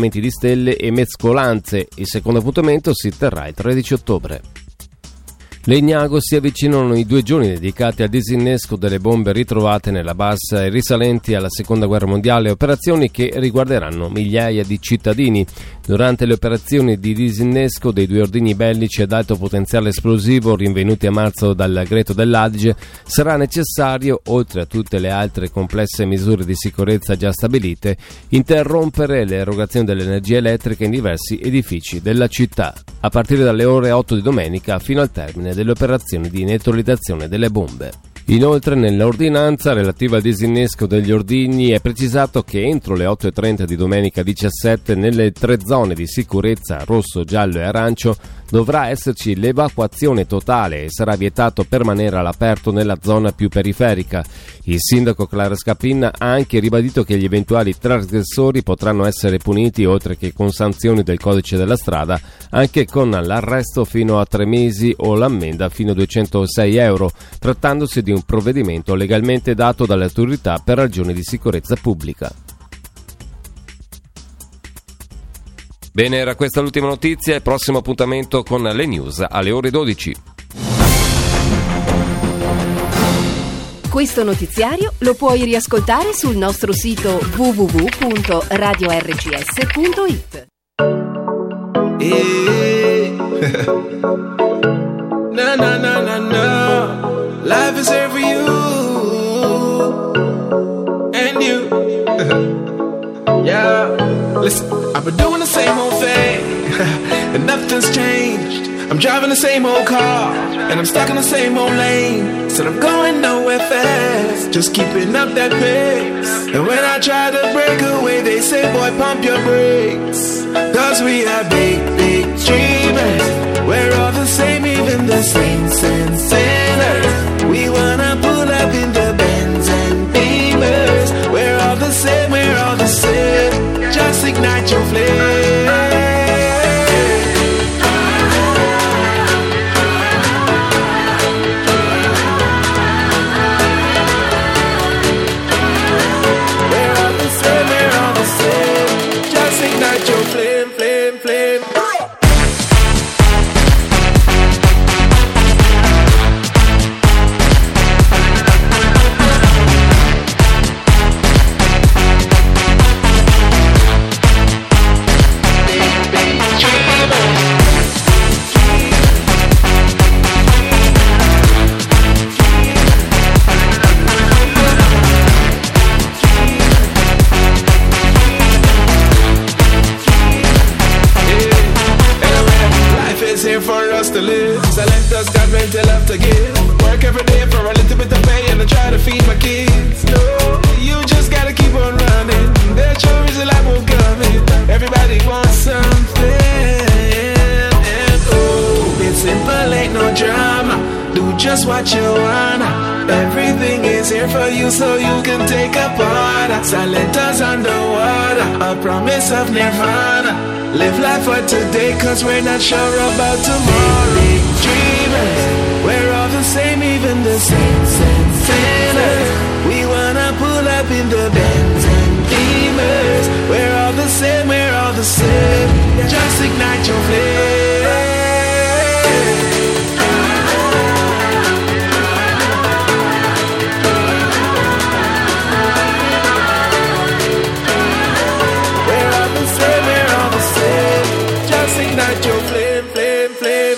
avvicinamenti di stelle e mescolanze. Il secondo appuntamento si terrà il 13 ottobre. Legnago si avvicinano i 2 giorni dedicati al disinnesco delle bombe ritrovate nella bassa e risalenti alla Seconda Guerra Mondiale, operazioni che riguarderanno migliaia di cittadini. Durante le operazioni di disinnesco dei 2 ordigni bellici ad alto potenziale esplosivo rinvenuti a marzo dal Greto dell'Adige sarà necessario, oltre a tutte le altre complesse misure di sicurezza già stabilite, interrompere l'erogazione dell'energia elettrica in diversi edifici della città, a partire dalle ore 8 di domenica fino al termine delle operazioni di neutralizzazione delle bombe. Inoltre, nell'ordinanza relativa al disinnesco degli ordigni è precisato che entro le 8:30 di domenica 17 nelle 3 zone di sicurezza rosso, giallo e arancio dovrà esserci l'evacuazione totale e sarà vietato permanere all'aperto nella zona più periferica. Il sindaco Clara Scapin ha anche ribadito che gli eventuali trasgressori potranno essere puniti, oltre che con sanzioni del codice della strada, anche con l'arresto fino a 3 mesi o l'ammenda fino a 206 euro, trattandosi di un provvedimento legalmente dato dalle autorità per ragioni di sicurezza pubblica. Bene, era questa l'ultima notizia. Il prossimo appuntamento con le news alle ore 12. Questo notiziario lo puoi riascoltare sul nostro sito www.radiorcs.it. Na na na na na. Life is here for you and you. Yeah. Listen, I've been doing the same old thing and nothing's changed. I'm driving the same old car and I'm stuck in the same old lane. Said I'm going nowhere fast, just keeping up that pace. And when I try to break away, they say, boy, pump your brakes. Cause we are big, big dreamers. We're all the same, even the saints and sinners. We wanna pull up in the Benz and Beamers. We're all the same, we're all the same. Just ignite your flame. We're all the same, we're all the same. Just ignite your flame, flame, flame. Here for us to live. Talentos got plenty love to give. Work every day for a little bit of pay and I try to feed my kids. No, you just gotta keep on running. There sure is a lot more coming. Everybody wants something. And oh, it's simple, ain't no drama. Do just what you wanna. Everything is here for you so you can take a part. Talentos underwater, a promise of nirvana. Live life for today, cause we're not sure about tomorrow. Big dreamers, we're all the same, even the saints and sinners. We wanna pull up in the Benz and Beamers. We're all the same, we're all the same. Just ignite your flame. Ignite your flame, flame, flame.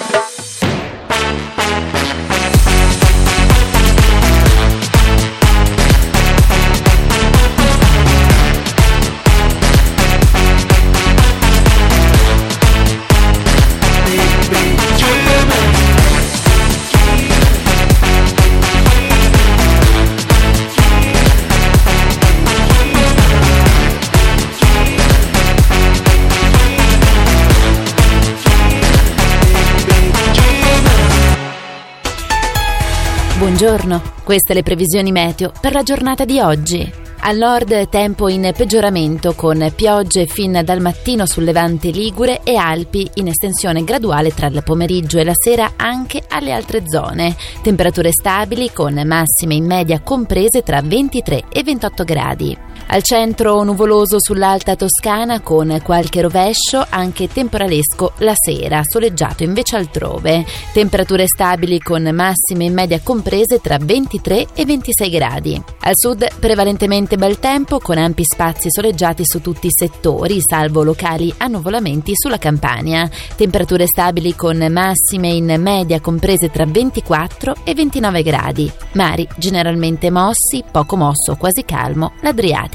Buongiorno, queste le previsioni meteo per la giornata di oggi. Al nord tempo in peggioramento con piogge fin dal mattino sul Levante ligure e Alpi in estensione graduale tra il pomeriggio e la sera anche alle altre zone. Temperature stabili con massime in media comprese tra 23 e 28 gradi. Al centro nuvoloso sull'Alta Toscana con qualche rovescio, anche temporalesco la sera, soleggiato invece altrove. Temperature stabili con massime in media comprese tra 23 e 26 gradi. Al sud prevalentemente bel tempo con ampi spazi soleggiati su tutti i settori, salvo locali annuvolamenti sulla Campania. Temperature stabili con massime in media comprese tra 24 e 29 gradi. Mari generalmente mossi, poco mosso o quasi calmo l'Adriatico.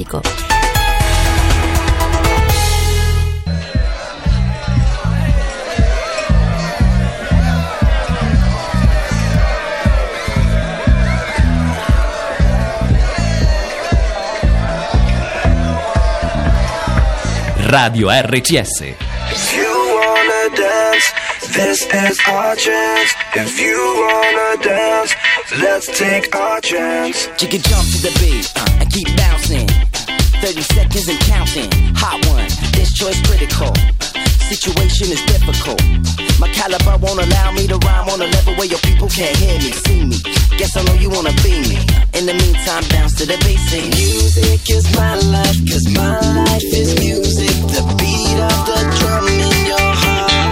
Radio RCS. If you wanna dance, this is our chance. If you wanna dance, let's take our chance. You can jump to the beat and keep bouncing. 30 seconds and counting. Hot one, this choice critical. Situation is difficult. My caliber won't allow me to rhyme on a level where your people can't hear me, see me. Guess I know you wanna be me. In the meantime, bounce to the basic. Music is my life, 'cause my life is music. The beat of the drum in your heart.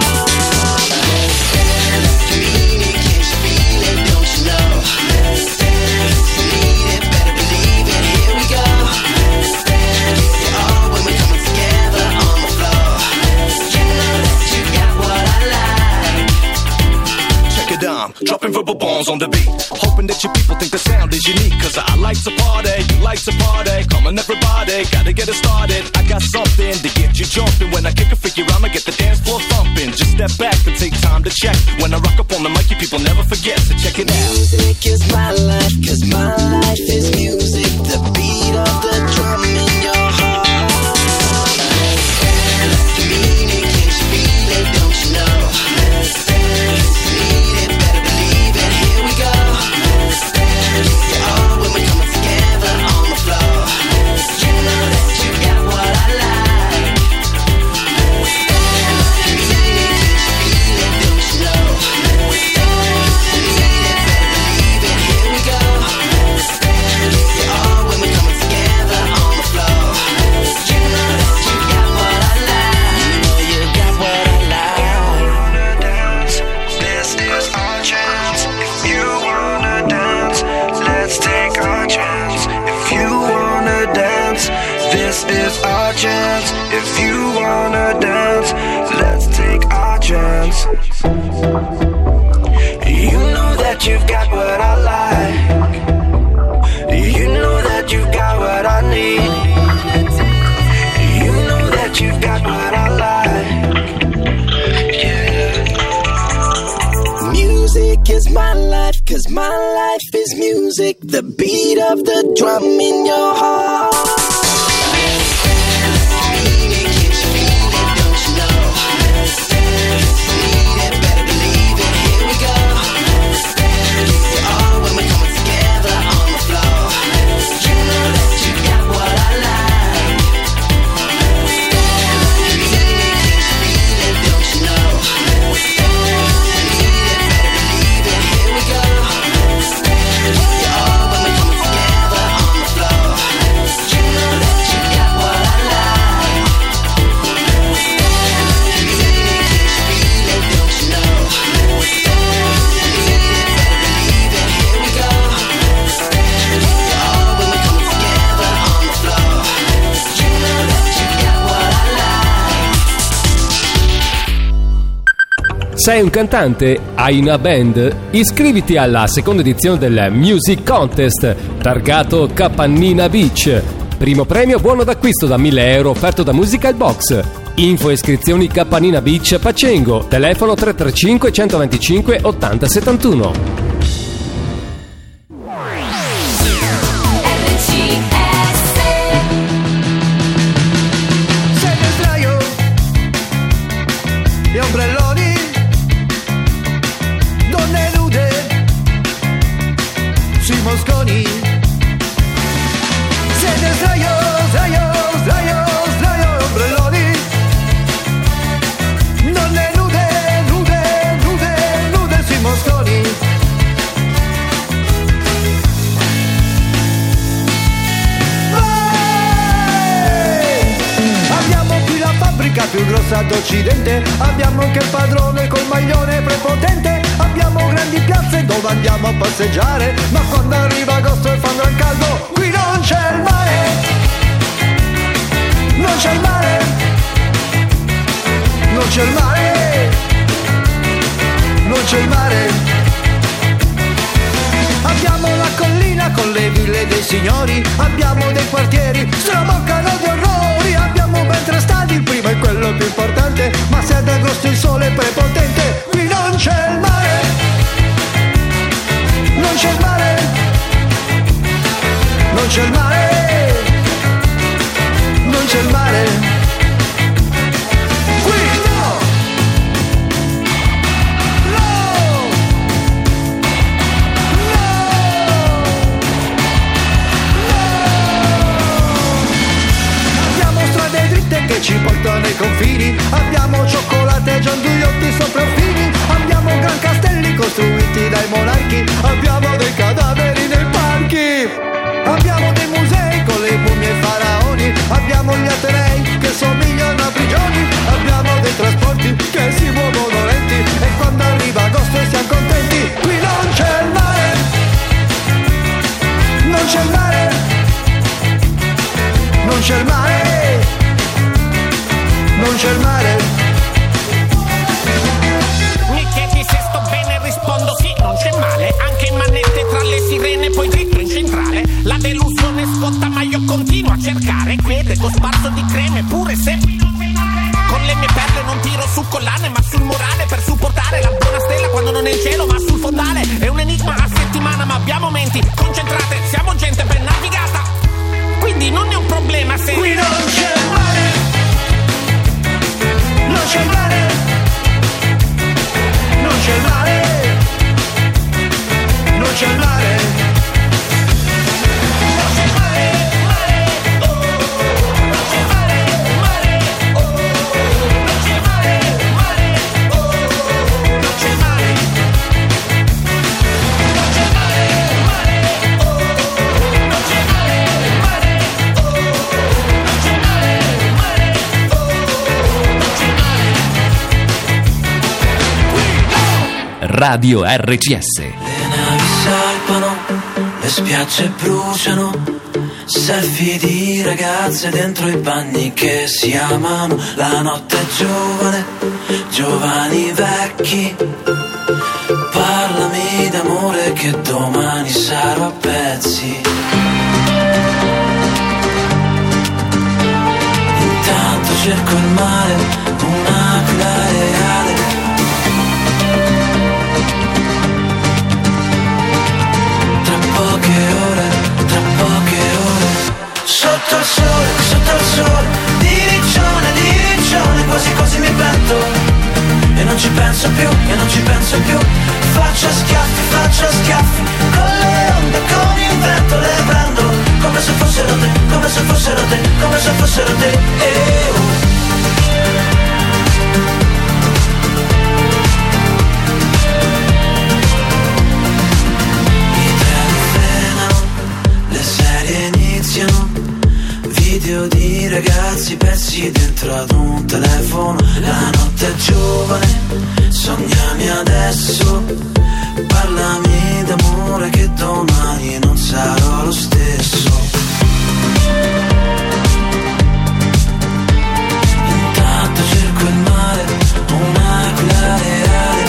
Let's dance, communicate, feel it, don't you know? Let's dance, need it, better believe it, here we go. Let's dance, yeah, oh, when we're coming together on the floor. You know that you got what I like. Check it out, dropping verbal bombs on the beat. Hoping that your people think the sound is unique. 'Cause I like to party, you like to party. Come on everybody, gotta get it started. I got something to get you jumping. When I kick a freaky rhyme, I get the dance floor thumping. Just step back and take time to check. When I rock up on the mic, you people never forget. So check it out. Music is my life, 'cause my life is music. The beat of the drum in your heart. Let's dance, communicate, feel it, don't you know? Let's dance, need it, better believe it, here we go. Let's dance, yeah, oh, when we're coming together on the floor. You know that you got what I like. Let's dance, communicate, feel it, don't you know? Let's dance, need it, better believe it, here we go. Let's dance, yeah, oh, when we're coming together on the floor. You know that you got what I like. You know you got what I like. This is our chance. If you wanna dance, let's take our chance. If you wanna dance, this is our chance. If you wanna dance, let's take our chance. You know that you've got what I like. You know that you've got what I need. You know that you've got what I like. Music is my life, 'cause my life is music. The beat of the drum in your heart. Let's dance, communicate, feel it, don't you know? Let's dance, need it, better believe it, here we go. Let's dance, yeah, oh, when we're coming together on the floor. You know that you got what I like. Let's dance, communicate, feel it, don't you know? Let's dance, need it, better believe it, here we go. Let's dance, yeah, oh, when we're coming together on the floor. You know that you got what I like. Let's dance, communicate, feel it, don't you know? Let's dance, need it, better believe it, here we go. Let's dance, yeah, oh, when we're coming together on the floor. You know that you got what I like. Sei un cantante? Hai una band? Iscriviti alla seconda edizione del Music Contest, targato Capannina Beach. Primo premio buono d'acquisto da 1.000 euro offerto da Musical Box. Info e iscrizioni Capannina Beach Pacengo. Telefono 335 125 80 71. Se ne sdraio, gli ombrelloni, donne nude, sui mosconi. Se ne sdraio, ombrelloni, donne nude, sui mosconi. rossa d'Occidente. Abbiamo anche il padrone col maglione prepotente. Abbiamo grandi piazze dove andiamo a passeggiare, ma quando arriva agosto e fa un gran caldo, qui non c'è il mare. Non c'è il mare. Non c'è il mare. Non c'è il mare. Abbiamo la collina con le ville dei signori, abbiamo dei quartieri, straboccano di orrori, abbiamo ben 3 stadi, il primo è quello più importante, ma se ad agosto il sole è prepotente, qui non c'è il mare, non c'è il mare, non c'è il mare, non c'è il mare. Che ci portano ai confini, abbiamo cioccolate e gianduiotti sopraffini, abbiamo gran castelli costruiti dai monarchi, abbiamo dei cadaveri nei parchi, abbiamo dei musei con le mummie e i faraoni, abbiamo gli atenei che somigliano a prigioni, abbiamo dei trasporti che si muovono lenti e quando arriva agosto siamo contenti, qui non c'è il mare, non c'è il mare, non c'è il mare, non c'è il mare. Mi chiedi se sto bene, rispondo sì, non c'è male. Anche in manette tra le sirene, poi dritto in centrale. La delusione scotta ma io continuo a cercare. Quiete, cosparso di creme, pure se con le mie perle non tiro su collane, ma sul morale per supportare la buona stella quando non è in cielo ma sul fondale. È un enigma a settimana ma abbiamo menti concentrate, siamo gente ben navigata, quindi non è un problema se qui non c'è il mare. Non c'è il mare, non c'è il mare, non c'è il mare, non c'è il mare, mare, oh, non c'è il mare, mare, oh, non c'è il mare, mare, oh, non c'è il mare, non c'è il mare, mare, oh, non c'è il mare, mare, oh, non c'è il mare, mare, oh, non c'è il mare. Radio RCS. Le navi salpano, le spiagge bruciano, selfie di ragazze dentro i bagni che si amano. La notte è giovane, giovani vecchi, parlami d'amore che domani sarò a pezzi. Intanto cerco il mare, un'aquila reale. Tra poche ore, sotto il sole, diriccione, quasi quasi mi pento, e non ci penso più, faccio schiaffi, con le onde, con il vento, le prendo, come se fossero te, come se fossero te, video di ragazzi persi dentro ad un telefono. La notte è giovane, sognami adesso, parlami d'amore che domani non sarò lo stesso. Intanto cerco il mare, un'aquila reale.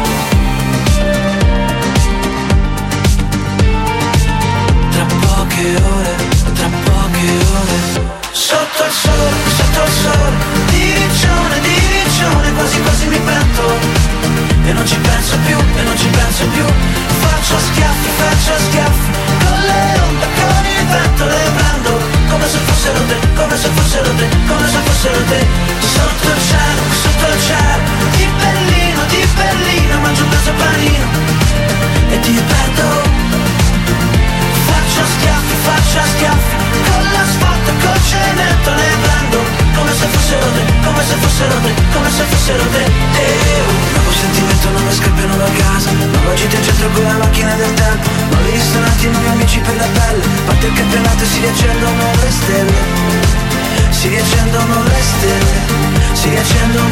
Tra poche ore, sotto il sole, diriccione, quasi quasi mi pento, e non ci penso più, faccio schiaffi, con le onde, con il vento, le prendo, come se fossero te, sotto il cielo, di Berlino, mangio un pezzo panino, e ti perdo. Faccio schiaffi, con l'asfalto e col cemento le prendo, come se fossero te, nuovo sentimento, nuove scarpe, nuova casa, nuova gita in centro con la macchina del tempo, nuovi ristoranti, nuovi amici per la pelle, parte il campionato e si riaccendono le stelle, si riaccendono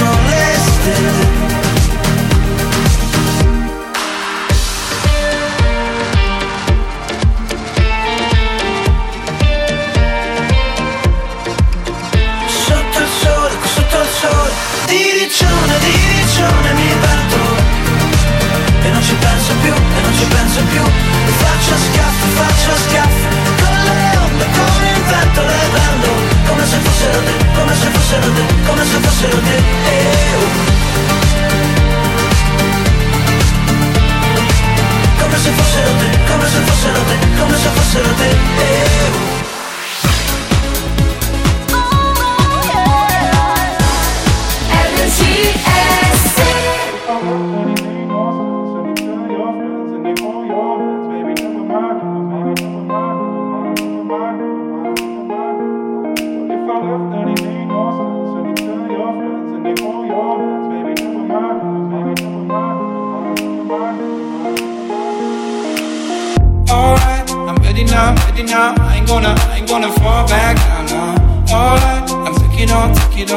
ready now. I ain't gonna fall back down now. Alright, I'm take it on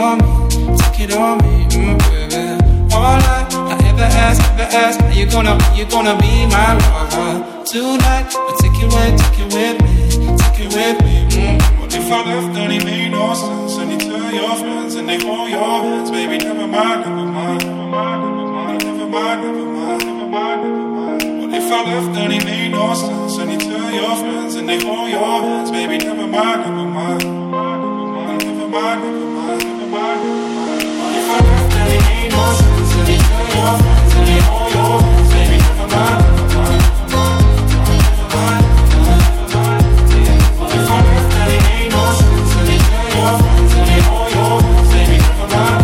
me, baby. Alright, I ever ask, are you gonna be my lover tonight? But take it with me. What if I left and it made no sense? And you tell your friends and they hold your hands, baby. Never mind. What if I left and it made no sense? And you tell your friends and they hold your hands, baby. Never mind. What if I left and it made no sense? And you tell your friends and they hold your hands, baby. Never mind. What if I left and it made no sense? And you tell your friends and they hold your hands, baby. Never mind.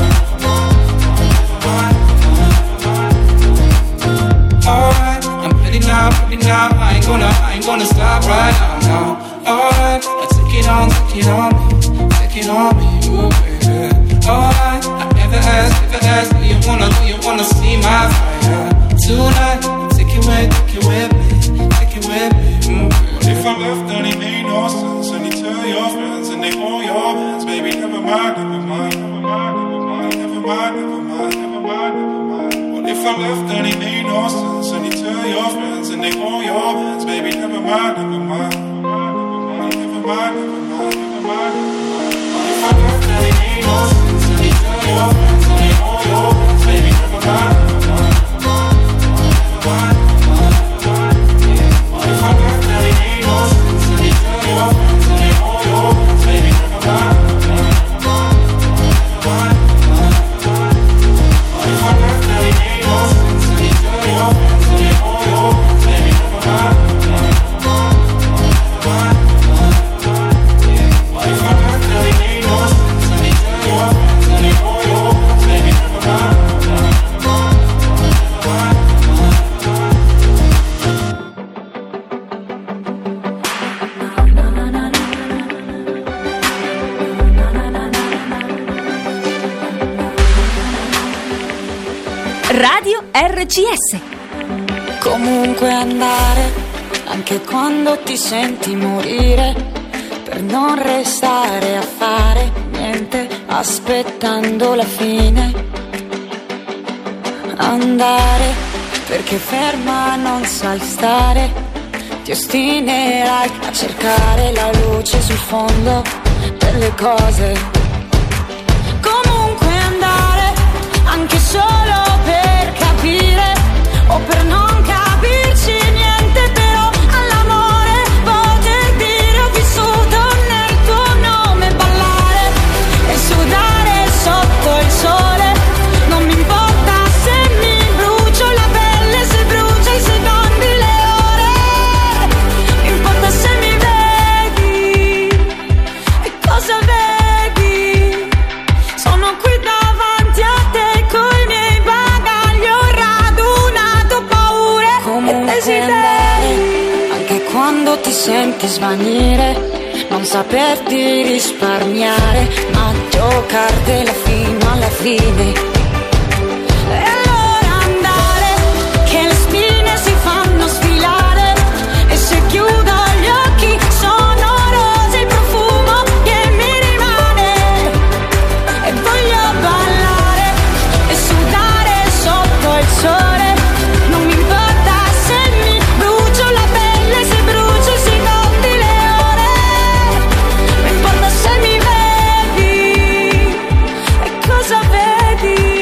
Alright, I'm ready now. I ain't gonna stop right now. Alright, take it on me, ooh baby. Alright, I never asked, do you wanna see my fire tonight? Take it with me, What if I left and it made no sense? And you tell your friends and they hold your hands, baby. Never mind. What if I left and it made no sense? And you tell your friends and they hold your hands, baby. Never mind. What if I left and it made no sense? And you tell your friends and they hold your hands, baby. Never mind. What if I left and it made no sense? And you tell your friends and they hold your hands, baby. Never mind. What if I left and it made no sense? And you tell your friends and they hold your hands, baby. Never mind. What if I left and it made no sense? And you tell your friends and they hold your hands, baby. Never mind. Radio RCS. Comunque andare, anche quando ti senti morire, per non restare a fare niente, aspettando la fine. Andare, perché ferma non sai stare, ti ostinerai a cercare la luce sul fondo delle cose. Comunque andare, anche solo per capire o per non capirci niente, però all'amore poter dire ho vissuto nel tuo nome, ballare e sudare sotto il sole, non mi importa se mi brucio la pelle, se brucia i secondi, le ore, mi importa se mi vedi e cosa vedi, sono qui davanti a te coi miei bagagli, ho radunato paure e desideri, anche quando ti senti svanire, non saperti risparmiare, ma giocartela fino alla fine. E allora andare, che le spine si fanno sfilare, e se chiudo gli occhi sono rose il profumo che mi rimane, e voglio ballare e sudare sotto il sole, non mi importa se mi brucio la pelle, se brucio i secondi, le ore, mi importa se mi vedi e cosa vedi.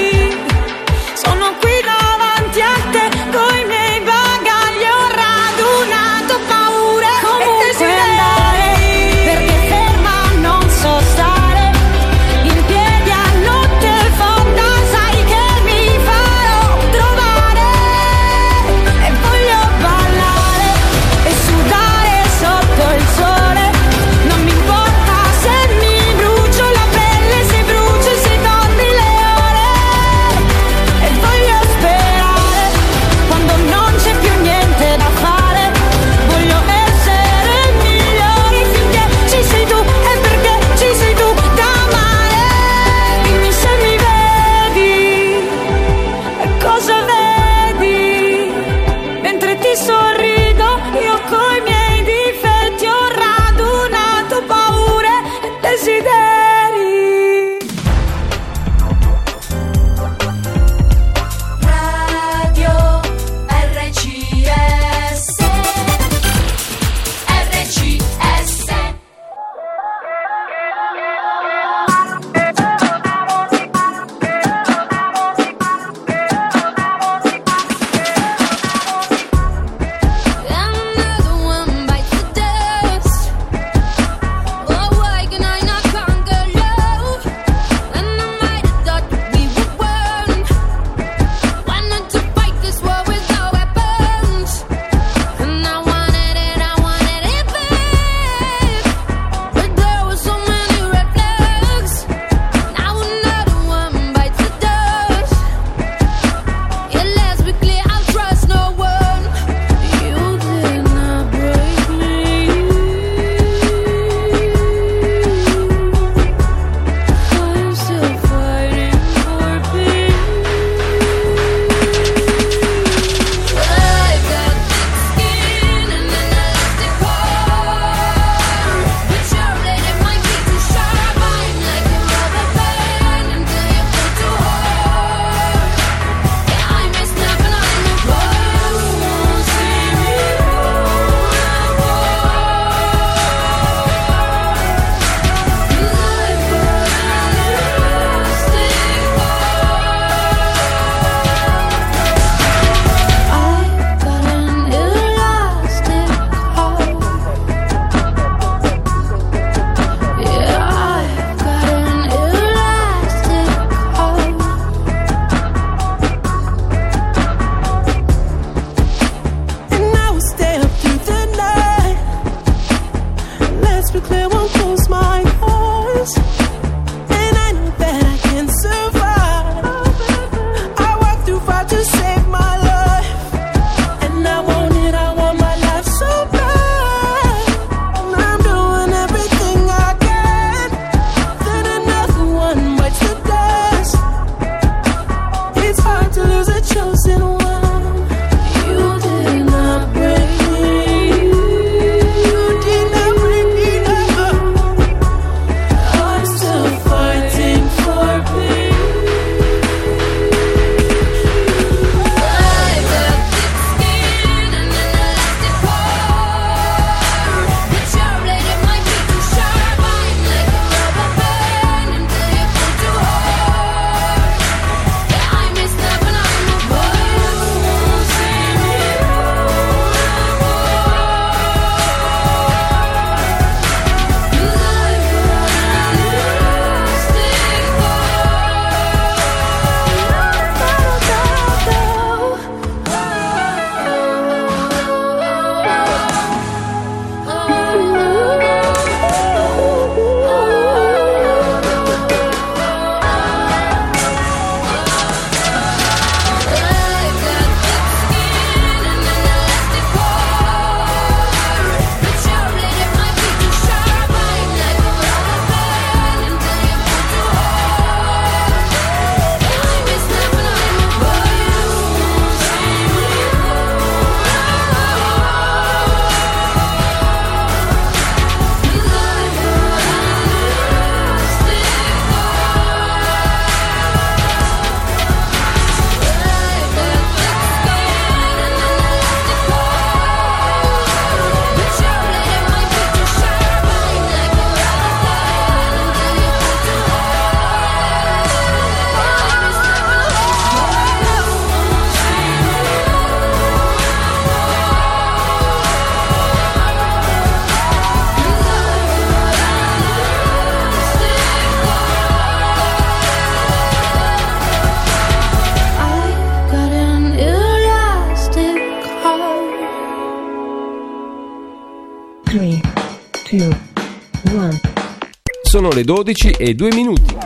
3, 2, 1. Sono le 12:02.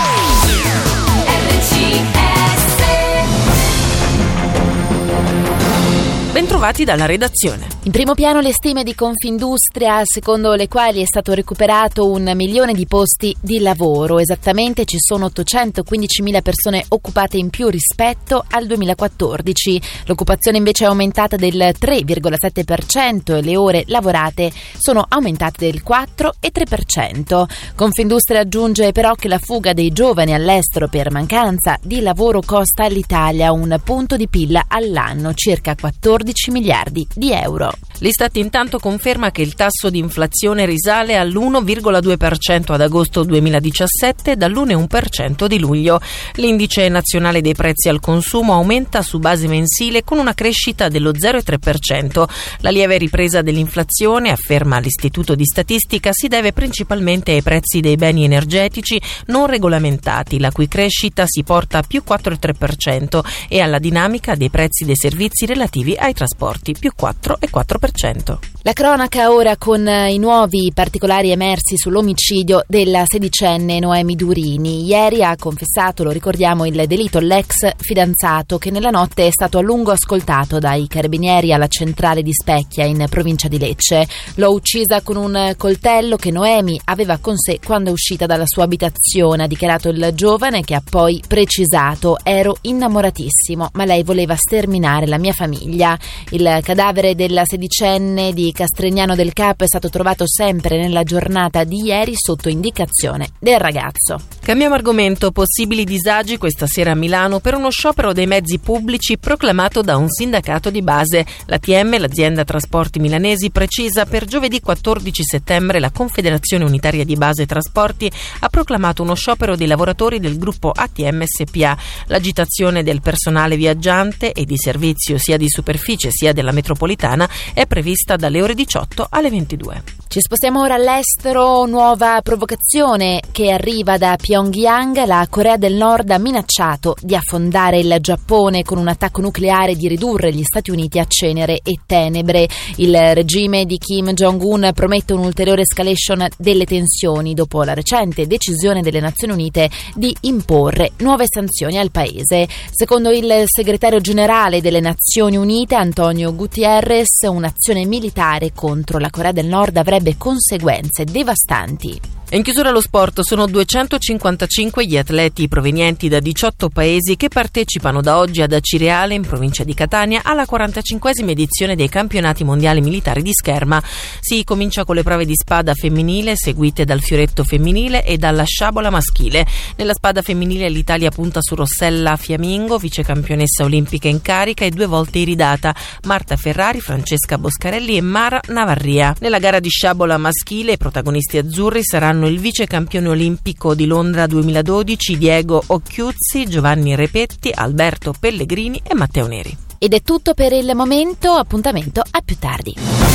Bentrovati dalla redazione. In primo piano le stime di Confindustria, secondo le quali è stato recuperato 1 milione di posti di lavoro. Esattamente ci sono 815.000 persone occupate in più rispetto al 2014. L'occupazione invece è aumentata del 3,7% e le ore lavorate sono aumentate del 4,3%. Confindustria aggiunge però che la fuga dei giovani all'estero per mancanza di lavoro costa all'Italia un punto di PIL all'anno, circa 14 miliardi di euro. L'Istat intanto conferma che il tasso di inflazione risale all'1,2% ad agosto 2017 dall'1,1% di luglio. L'indice nazionale dei prezzi al consumo aumenta su base mensile con una crescita dello 0,3%. La lieve ripresa dell'inflazione, afferma l'Istituto di Statistica, si deve principalmente ai prezzi dei beni energetici non regolamentati, la cui crescita si porta a più 4,3%, e alla dinamica dei prezzi dei servizi relativi ai trasporti, più 4,4%. La cronaca ora con i nuovi particolari emersi sull'omicidio della sedicenne Noemi Durini. Ieri ha confessato, lo ricordiamo, il delitto l'ex fidanzato che nella notte è stato a lungo ascoltato dai carabinieri alla centrale di Specchia in provincia di Lecce. L'ho uccisa con un coltello che Noemi aveva con sé quando è uscita dalla sua abitazione, ha dichiarato il giovane, che ha poi precisato: ero innamoratissimo, ma lei voleva sterminare la mia famiglia. Il cadavere della sedicenne di Castrignano del Capo è stato trovato sempre nella giornata di ieri sotto indicazione del ragazzo. Cambiamo argomento. Possibili disagi questa sera a Milano per uno sciopero dei mezzi pubblici proclamato da un sindacato di base. L'ATM, l'azienda trasporti milanesi, precisa: per giovedì 14 settembre la Confederazione Unitaria di Base Trasporti ha proclamato uno sciopero dei lavoratori del gruppo ATM SPA. L'agitazione del personale viaggiante e di servizio sia di superficie sia della metropolitana è prevista dalle ore 18 alle 22. Ci spostiamo ora all'estero. Nuova provocazione che arriva da Pyongyang. La Corea del Nord ha minacciato di affondare il Giappone con un attacco nucleare e di ridurre gli Stati Uniti a cenere e tenebre. Il regime di Kim Jong-un promette un'ulteriore escalation delle tensioni dopo la recente decisione delle Nazioni Unite di imporre nuove sanzioni al paese. Secondo il segretario generale delle Nazioni Unite, Antonio Guterres, un'azione militare contro la Corea del Nord avrebbe conseguenze devastanti. In chiusura allo sport, sono 255 gli atleti provenienti da 18 paesi che partecipano da oggi ad Acireale, in provincia di Catania, alla 45esima edizione dei campionati mondiali militari di scherma. Si comincia con le prove di spada femminile, seguite dal fioretto femminile e dalla sciabola maschile. Nella spada femminile l'Italia punta su Rossella Fiamingo, vicecampionessa olimpica in carica e 2 volte iridata, Marta Ferrari, Francesca Boscarelli e Mara Navarria. Nella gara di sciabola maschile i protagonisti azzurri saranno il vice campione olimpico di Londra 2012 Diego Occhiuzzi, Giovanni Repetti, Alberto Pellegrini e Matteo Neri. Ed è tutto per il momento, appuntamento a più tardi.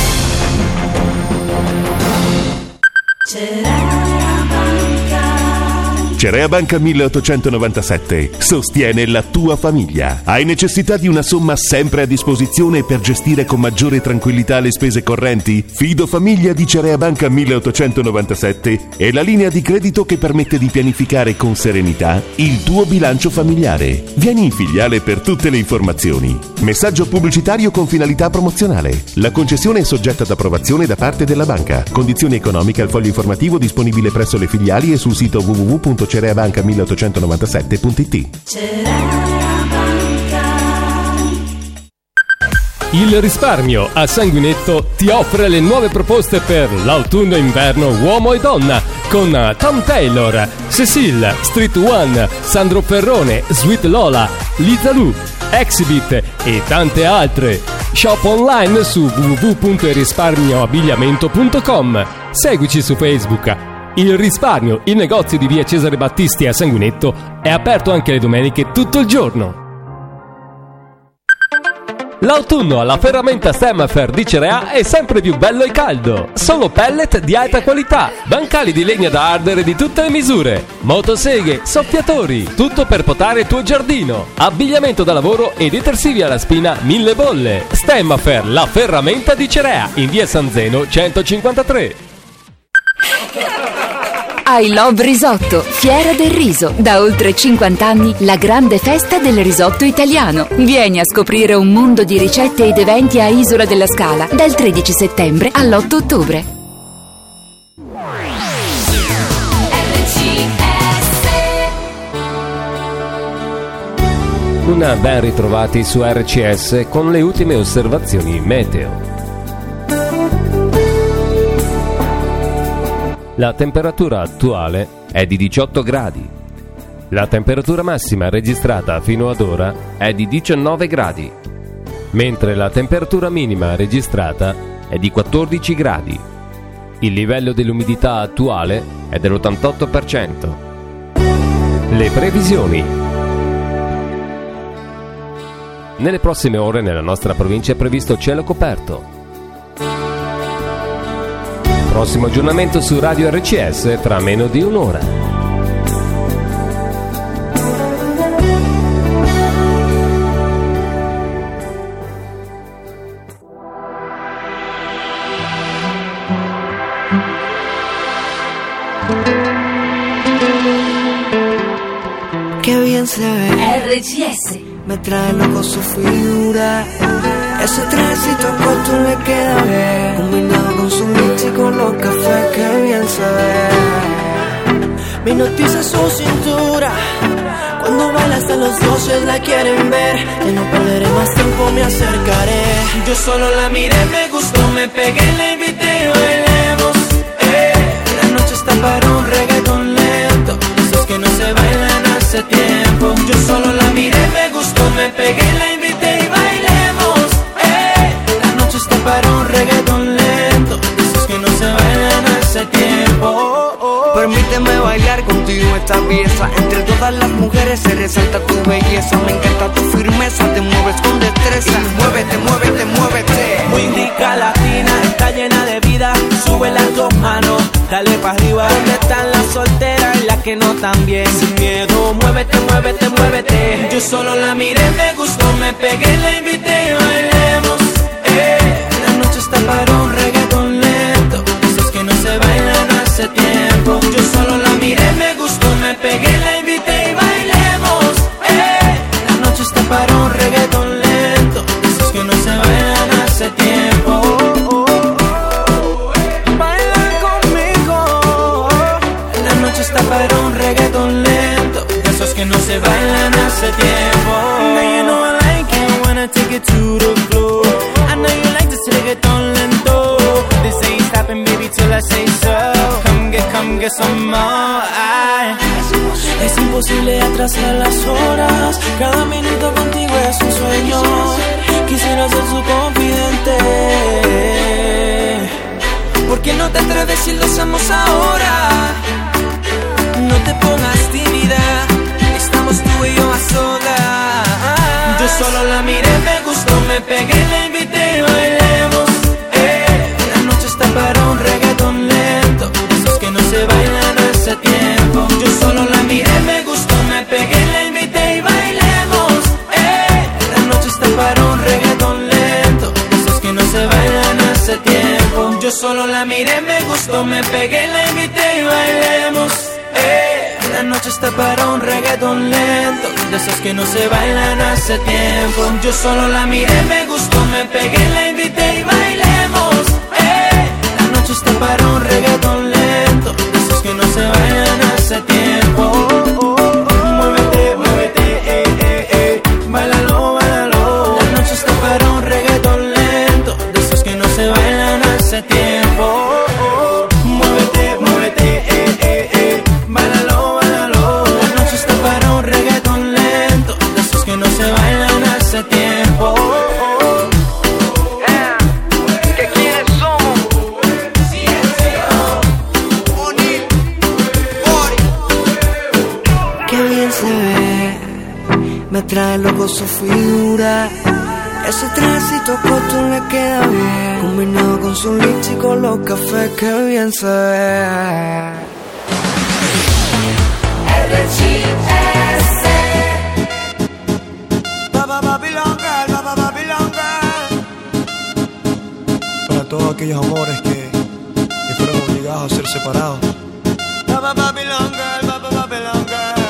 Cerea Banca 1897 sostiene la tua famiglia. Hai necessità di una somma sempre a disposizione per gestire con maggiore tranquillità le spese correnti? Fido Famiglia di Cerea Banca 1897 è la linea di credito che permette di pianificare con serenità il tuo bilancio familiare. Vieni in filiale per tutte le informazioni. Messaggio pubblicitario con finalità promozionale. La concessione è soggetta ad approvazione da parte della banca. Condizioni economiche al foglio informativo disponibile presso le filiali e sul sito www.cereabanca1897.it. Il risparmio a Sanguinetto ti offre le nuove proposte per l'autunno-inverno uomo e donna con Tom Taylor, Cecile, Street One, Sandro Perrone, Sweet Lola, Liza Lu, Exhibit e tante altre. Shop online su www.risparmioabbigliamento.com. Seguici su Facebook. Il Risparmio, il negozio di via Cesare Battisti a Sanguinetto, è aperto anche le domeniche tutto il giorno. L'autunno alla ferramenta Semafer di Cerea è sempre più bello e caldo. Solo pellet di alta qualità, bancali di legna da ardere di tutte le misure, motoseghe, soffiatori, tutto per potare il tuo giardino, abbigliamento da lavoro e detersivi alla spina 1000 bolle. Semafer, la ferramenta di Cerea, in via San Zeno 153. I Love Risotto, Fiera del Riso. Da oltre 50 anni la grande festa del risotto italiano. Vieni a scoprire un mondo di ricette ed eventi a Isola della Scala dal 13 settembre all'8 ottobre. Una ben ritrovati su RCS con le ultime osservazioni meteo. La temperatura attuale è di 18 gradi. La temperatura massima registrata fino ad ora è di 19 gradi, mentre la temperatura minima registrata è di 14 gradi. Il livello dell'umidità attuale è dell'88%. Le previsioni. Nelle prossime ore nella nostra provincia è previsto cielo coperto. Prossimo aggiornamento su Radio RCS tra meno di un'ora. Qué bien se ve. RCS. Me trae loco su figura. Ese trajecito corto le queda bien, combinado con su mix y con los cafés, que bien se ve. Me hipnotiza su cintura, cuando baila hasta los dioses la quieren ver. Ya no perderé más tiempo, me acercaré. Yo solo la miré, me gustó, me pegué, la invité y bailemos. La noche está para un reggaetón lento, esos que no se bailan hace tiempo. Yo solo la miré, me gustó, me pegué, la invité y bailemos. La noche está para un reggaetón lento, esos que no se bailan hace tiempo. Permíteme bailar contigo esta pieza. Entre todas las mujeres se resalta tu belleza. Me encanta tu firmeza, te mueves con destreza. Y muévete, muévete, muévete. Muy indica latina, está llena de vida. Sube las dos manos, dale pa' arriba. ¿Dónde están las solteras y las que no tan bien? Sin miedo, muévete, muévete, muévete. Yo solo la miré, me gustó, me pegué, la invité y bailemos. La noche está para un reggaetón lento, esos que no se bailan hace tiempo. Yo solo la miré, me gustó, me pegué, la invité y bailemos. La noche está para un reggaetón lento, esos que no se bailan hace tiempo. Baila conmigo. La noche está para un reggaetón lento, esos que no se bailan hace tiempo. Now you know I like it when I take it to the floor. I know you like this reggaetón lento. This ain't stopping, baby, till I say so. Come get some more. Es imposible atrasar las horas. Cada minuto contigo es un sueño. Quisiera ser su confidente. ¿Por qué no te atreves si lo hacemos ahora? No te pongas tímida, estamos tú y yo a solas. Yo solo la miré, me gustó, me pegué, la invité y bailemos. La noche está para un reggaetón lento, esos que no se bailan hace tiempo. Yo solo la miré, me gustó, me pegué, la invité y bailemos. La noche está para un reggaetón lento, esos que no se bailan hace tiempo. Yo solo la miré, me gustó, me pegué, la invité y bailemos. La noche está para un reggaetón lento, de esos que no se bailan hace tiempo. Yo solo la miré, me gustó, me pegué, la invité y bailemos. La noche está para un reggaetón lento, de esos que no se bailan hace tiempo. Muévete, muévete, bailalo, bailalo. La noche está para un reggaetón lento, de esos que no se bailan hace tiempo. Muévete, muévete, bailalo, bailalo. La noche está para un reggaetón lento, de esos que no se bailan hace tiempo. ¿Qué quieres somos? Qué bien se ve, me trae loco su figura. Ese tránsito corto le queda bien, combinado con su lips y con los cafés que bien se ve. RCS. Baba Babylon Girl, Baba Babylon Girl. Para todos aquellos amores que fueron obligados a ser separados. Baba Babylon Girl, Baba Babylon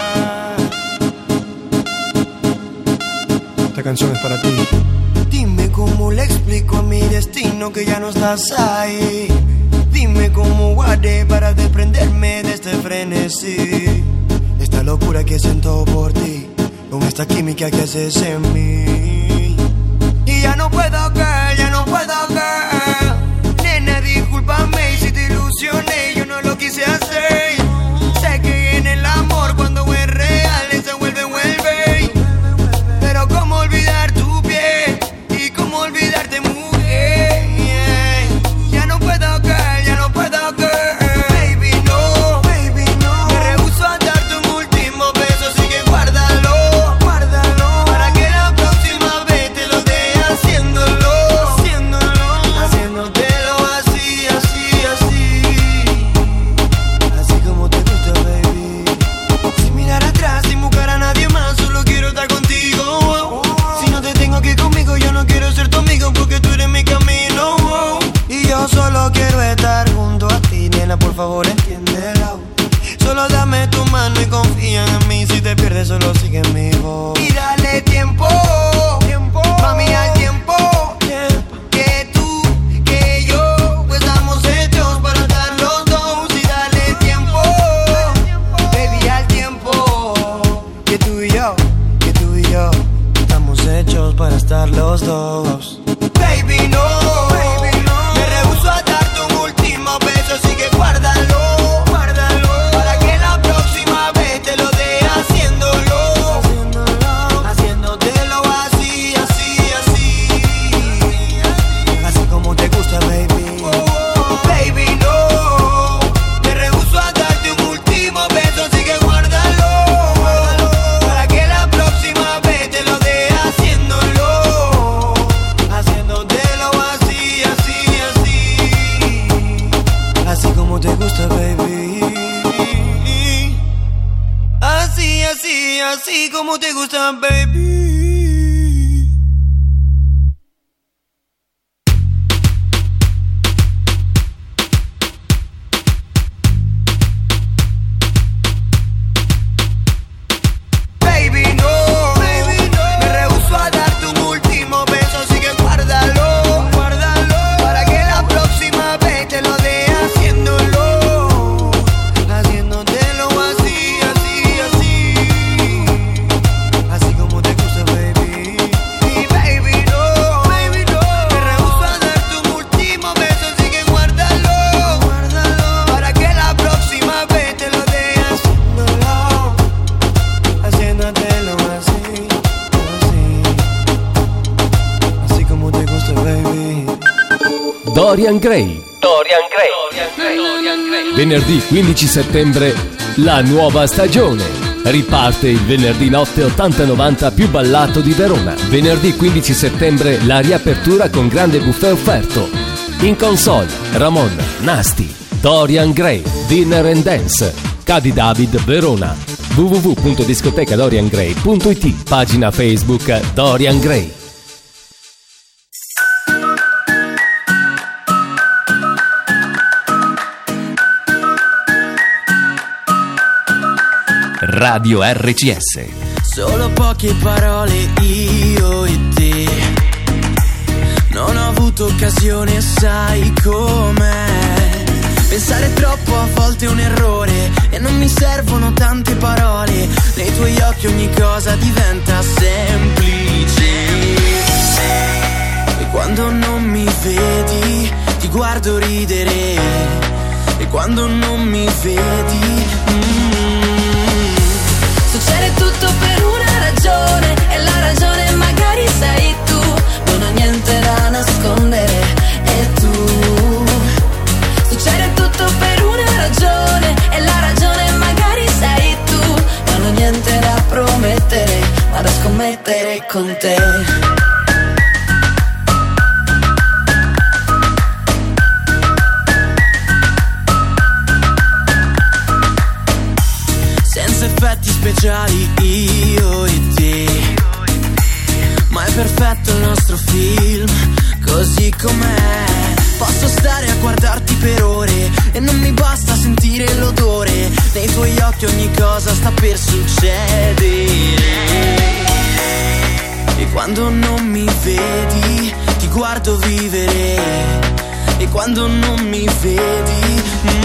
Girl. Esta canción es para ti. Dime cómo le explico a mi destino que ya no estás ahí. Dime cómo guardé para desprenderme de este frenesí. Esta locura que siento por ti, con esta química que haces en mí. Y ya no puedo, girl, ya no puedo, girl. Nena, discúlpame si te ilusioné, yo no lo quise hacer. Sé que en el amor cuando es real se vuelve. Pero cómo olvidar tu piel y cómo olvidarte, mujer. Ya no puedo, girl, ya no puedo, girl. Baby, no, baby, no. Me rehúso a darte un último beso, así que guárdalo, guárdalo. Para que la próxima vez te lo dé haciéndolo, haciéndotelo así, así, así. Así como te gusta, baby. Sin mirar atrás, sin buscar a nadie más, solo quiero estar contigo. Si no te tengo aquí conmigo, yo no quiero ser tu amigo porque tú eres mi camino. Y yo solo quiero estar junto a ti, nena, por favor entiéndelo. Solo dame tu mano y confía en mí. Si te pierdes, solo sigue mi voz. Y dale tiempo, mami, al tiempo. Que tú, que yo, pues estamos hechos para estar los dos. Y dale tiempo, baby, al tiempo. Que tú y yo, estamos hechos para estar los dos. Baby, no, me rehúso a darte un último beso, así que guárdalo, guárdalo. Para que la próxima vez te lo dé haciéndolo, haciéndotelo así, así, así. Así como te gusta, baby. Baby, no, me rehúso a darte un último beso, así que guárdalo, para que la próxima vez te lo dé haciéndolo, haciéndotelo así, así, así. Así como te gusta, baby. Así, así, así como te gusta, baby. Baby, no, me rehúso a darte un último beso, así que guárdalo, guárdalo. Para que la próxima vez te lo dé haciéndolo, haciéndotelo así, así, así. Así como te gusta, baby. Y baby, no, me rehúso a darte un último beso, así que guárdalo, guárdalo. Para que la próxima vez te lo dé haciéndolo, haciéndotelo así, así. Así como te gusta, baby. Dorian Gray. Venerdì 15 settembre, la nuova stagione. Riparte il venerdì notte 80-90 più ballato di Verona. Venerdì 15 settembre, la riapertura con grande buffet offerto. In console, Ramon, Nasty, Dorian Gray, Dinner and Dance, Cadi David Verona. www.discotecadoriangray.it. Pagina Facebook Dorian Gray. Radio RCS. Solo poche parole io e te. Non ho avuto occasione, sai com'è. Pensare troppo a volte è un errore e non mi servono tante parole. Nei tuoi occhi ogni cosa diventa semplice. E quando non mi vedi ti guardo ridere. E quando non mi vedi Succede tutto per una ragione e la ragione magari sei tu. Non ho niente da nascondere e tu. Succede tutto per una ragione e la ragione magari sei tu. Non ho niente da promettere, ma da scommettere con te. speciali io e te, ma è perfetto il nostro film, così com'è. Posso stare a guardarti per ore e non mi basta sentire l'odore. Nei tuoi occhi ogni cosa sta per succedere. E quando non mi vedi ti guardo vivere. E quando non mi vedi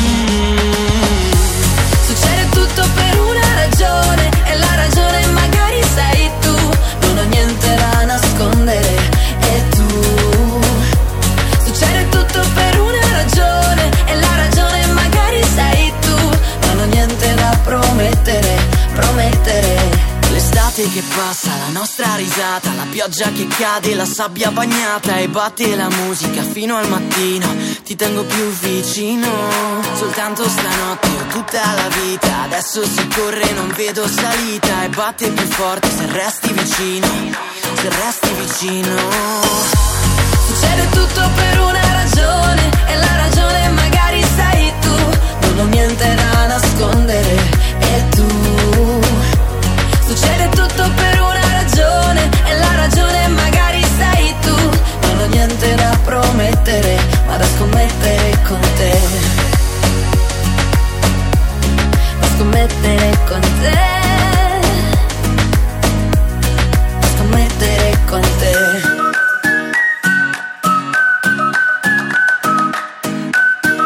succede tutto per una ragione, e la ragione magari sei tu. Non ho niente da nascondere, e tu. Succede tutto per una ragione, e la ragione magari sei tu. Non ho niente da promettere, promettere. l'estate che passa, la nostra risata, la pioggia che cade, la sabbia bagnata e batte la musica fino al mattino. Ti tengo più vicino, soltanto stanotte o tutta la vita. Adesso si corre, non vedo salita e batte più forte se resti vicino, se resti vicino. Succede tutto per una ragione, e la ragione magari sei tu. Non ho niente da nascondere, e tu. Succede tutto per una ragione, e la ragione magari sei tu. Non ho niente da promettere, ma da scommettere con te. Da scommettere con te. Da scommettere con te.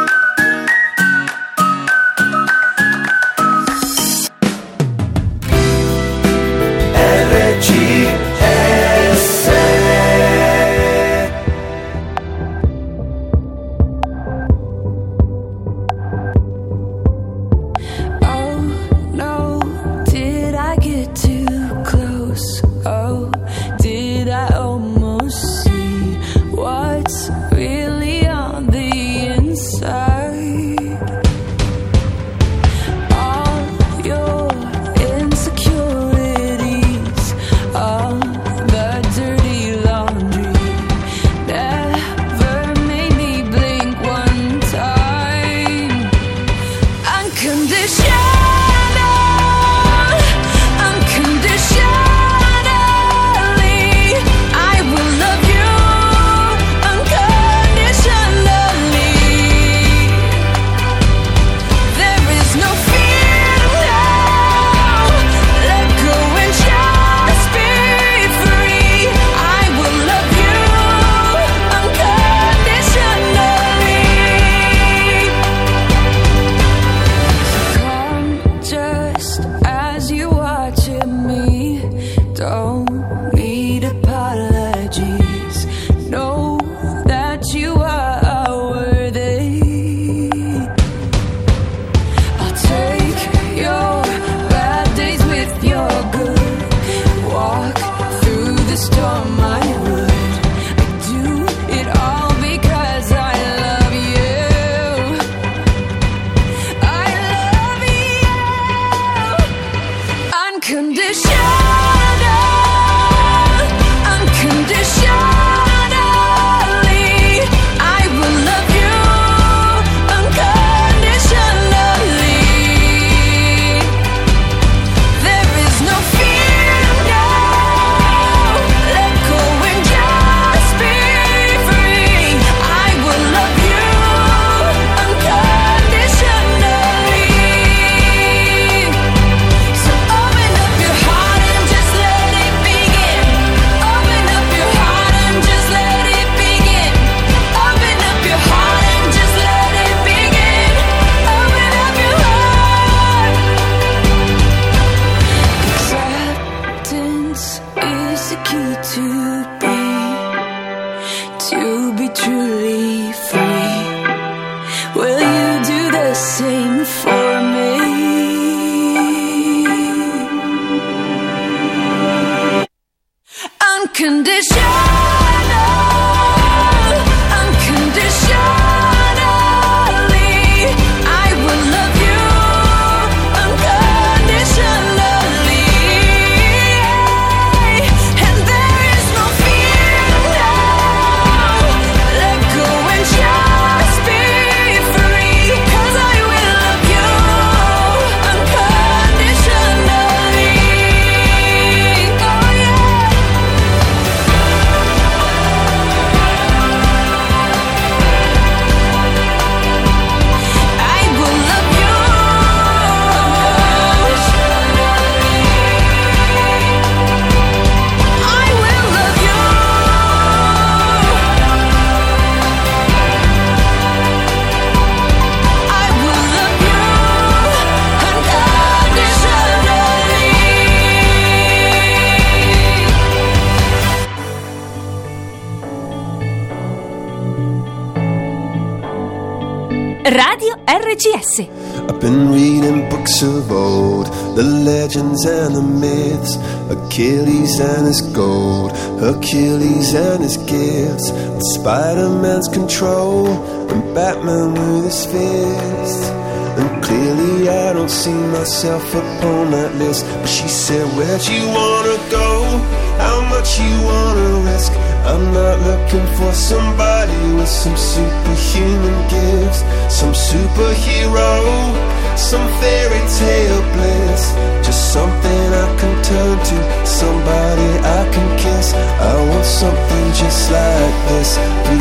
Radio RCS. I've been reading books of old, the legends and the myths, Achilles and his gold, Hercules and his gifts, Spider-Man's control, and Batman with his fists. And clearly I don't see myself upon that list. But she said, where'd you wanna go? How much you wanna risk? I'm not looking for somebody with some superhuman gifts, some superhero, some fairy tale bliss. Just something I can turn to, somebody I can kiss. I want something just like this.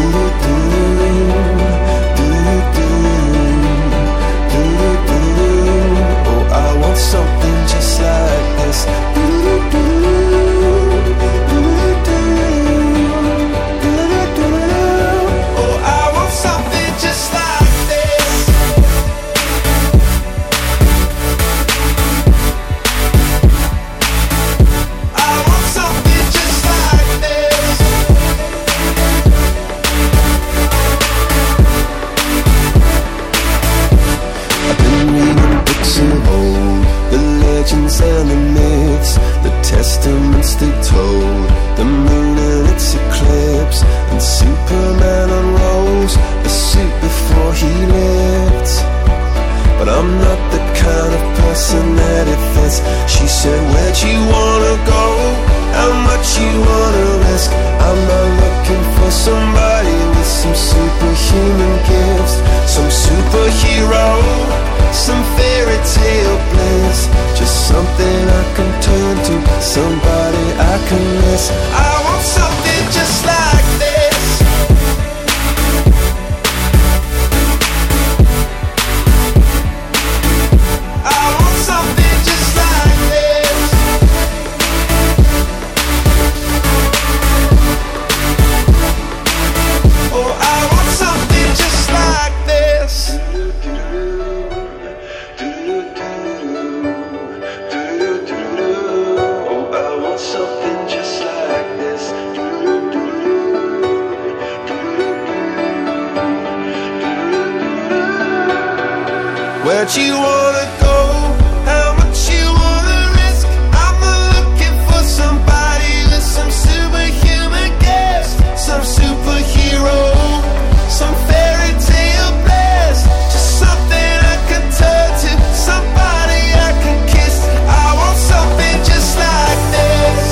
Oh, I want something just like this. And the myths, the testaments they told, the moon and its eclipse, and Superman unrolls the suit before he lived. But I'm not the kind of person that it fits. She said, where'd you wanna go? How much you wanna risk? I'm not looking for somebody with some superhuman gifts, some superhero, some fairy tale bliss. Just something I can turn to, somebody I can miss. I want something just like this. I want something just like this. Oh, I want something just like this. Something just like this. Where'd you wanna go? How much you wanna risk? I'm looking for somebody with some superhuman gifts, some superhero, some fairy tale bliss. Just something I can turn to, somebody I can kiss. I want something just like this.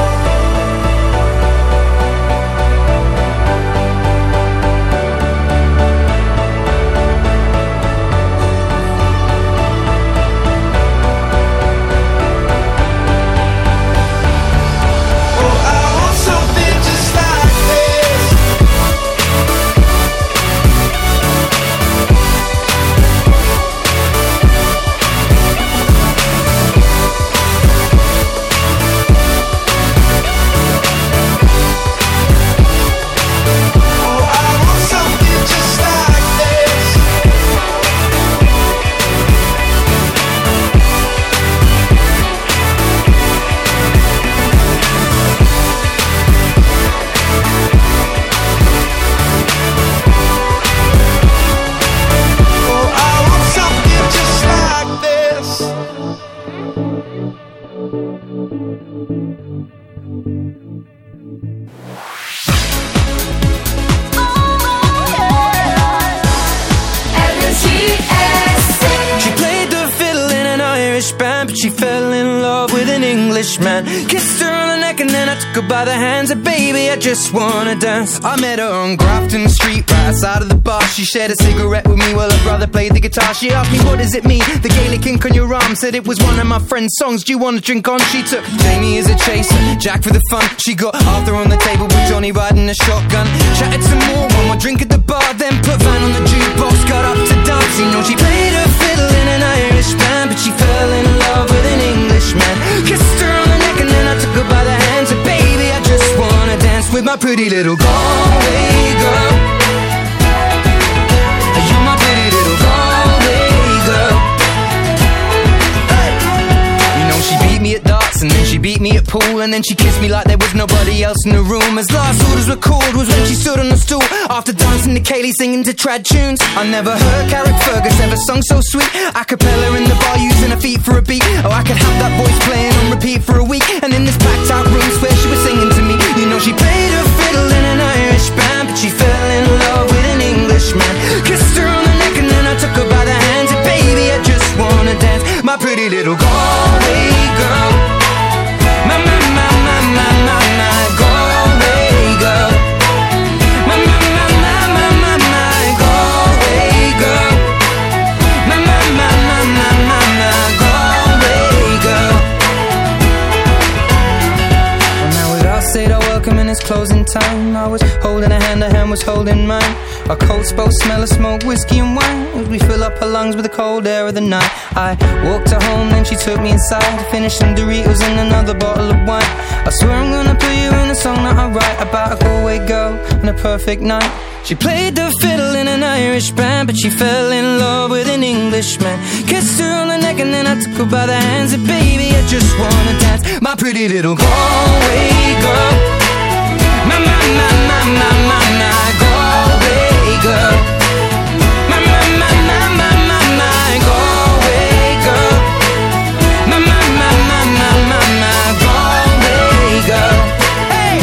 She fell in love with an Englishman. Kissed her on the neck and then I took her by the hands. And baby, I just wanna dance. I met her on Grafton Street, right outside of the bar. She shared a cigarette with me while her brother played the guitar. She asked me, what does it mean? The Gaelic ink on your arm. Said it was one of my friend's songs. Do you wanna drink on? She took Jamie as a chaser, Jack for the fun. She got Arthur on the table with Johnny riding a shotgun. Chatted some more, one more drink at the bar. Then put Van on the jukebox, got up to dance. You know she played her fiddle in an Irish band, but she fell in love with an Englishman. Kissed her on the neck and then I took her by the hands. And baby, I just wanna dance with my pretty little Galway girl. You're my pretty little Galway girl. Hey. You know she beat me at darts and then she beat me at pool. pool, and then she kissed me like there was nobody else in the room. As last orders were called was when she stood on the stool, after dancing to Kaylee singing to trad tunes. I never heard Carrick Fergus ever sung so sweet. A cappella in the bar using her feet for a beat. Oh, I could have that voice playing on repeat for a week. And in this packed out room where she was singing to me. You know she played her fiddle in an Irish band, but she fell in love with an Englishman. Kissed her on the neck and then I took her by the hands. And baby, I just wanna dance, my pretty little Galway girl. My, my, my, my, my, my, my Galway girl. My, my, my, my, my, my, my Galway girl. My, my, my, my, my, my, my Galway girl. Well, now we've all said our welcome and it's closing time. I was holding her hand was holding mine. Our coats both smell of smoke, whiskey and wine, as we fill up her lungs with the cold air of the night. I walked her home, then she took me inside to finish some Doritos and another bottle of wine. I swear I'm gonna put you in a song that I write about a Galway girl and a perfect night. She played the fiddle in an Irish band, but she fell in love with an Englishman. Kissed her on the neck and then I took her by the hands. And baby, I just wanna dance, my pretty little Galway girl. My, my, my, my, my, my, my Galway girl. My, my, my, my, my, my, my Galway girl. My, my, my, my, my, my, my Galway girl. Hey!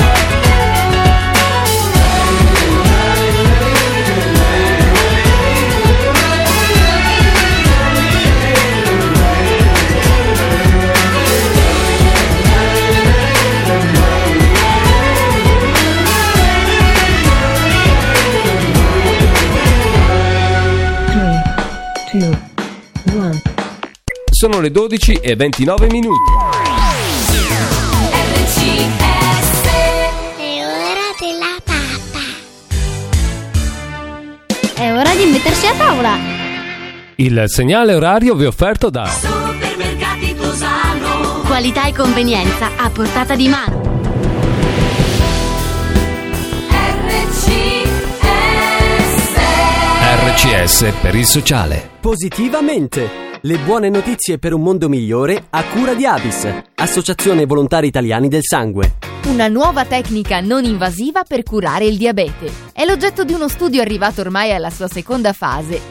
Sono le 12:29. È ora della pappa. È ora di mettersi a tavola. Il segnale orario vi è offerto da Supermercati Tosano. Qualità e convenienza a portata di mano. RCS per il sociale. Positivamente. Le buone notizie per un mondo migliore a cura di Avis, Associazione Volontari Italiani del Sangue. Una nuova tecnica non invasiva per curare il diabete. È l'oggetto di uno studio arrivato ormai alla sua seconda fase,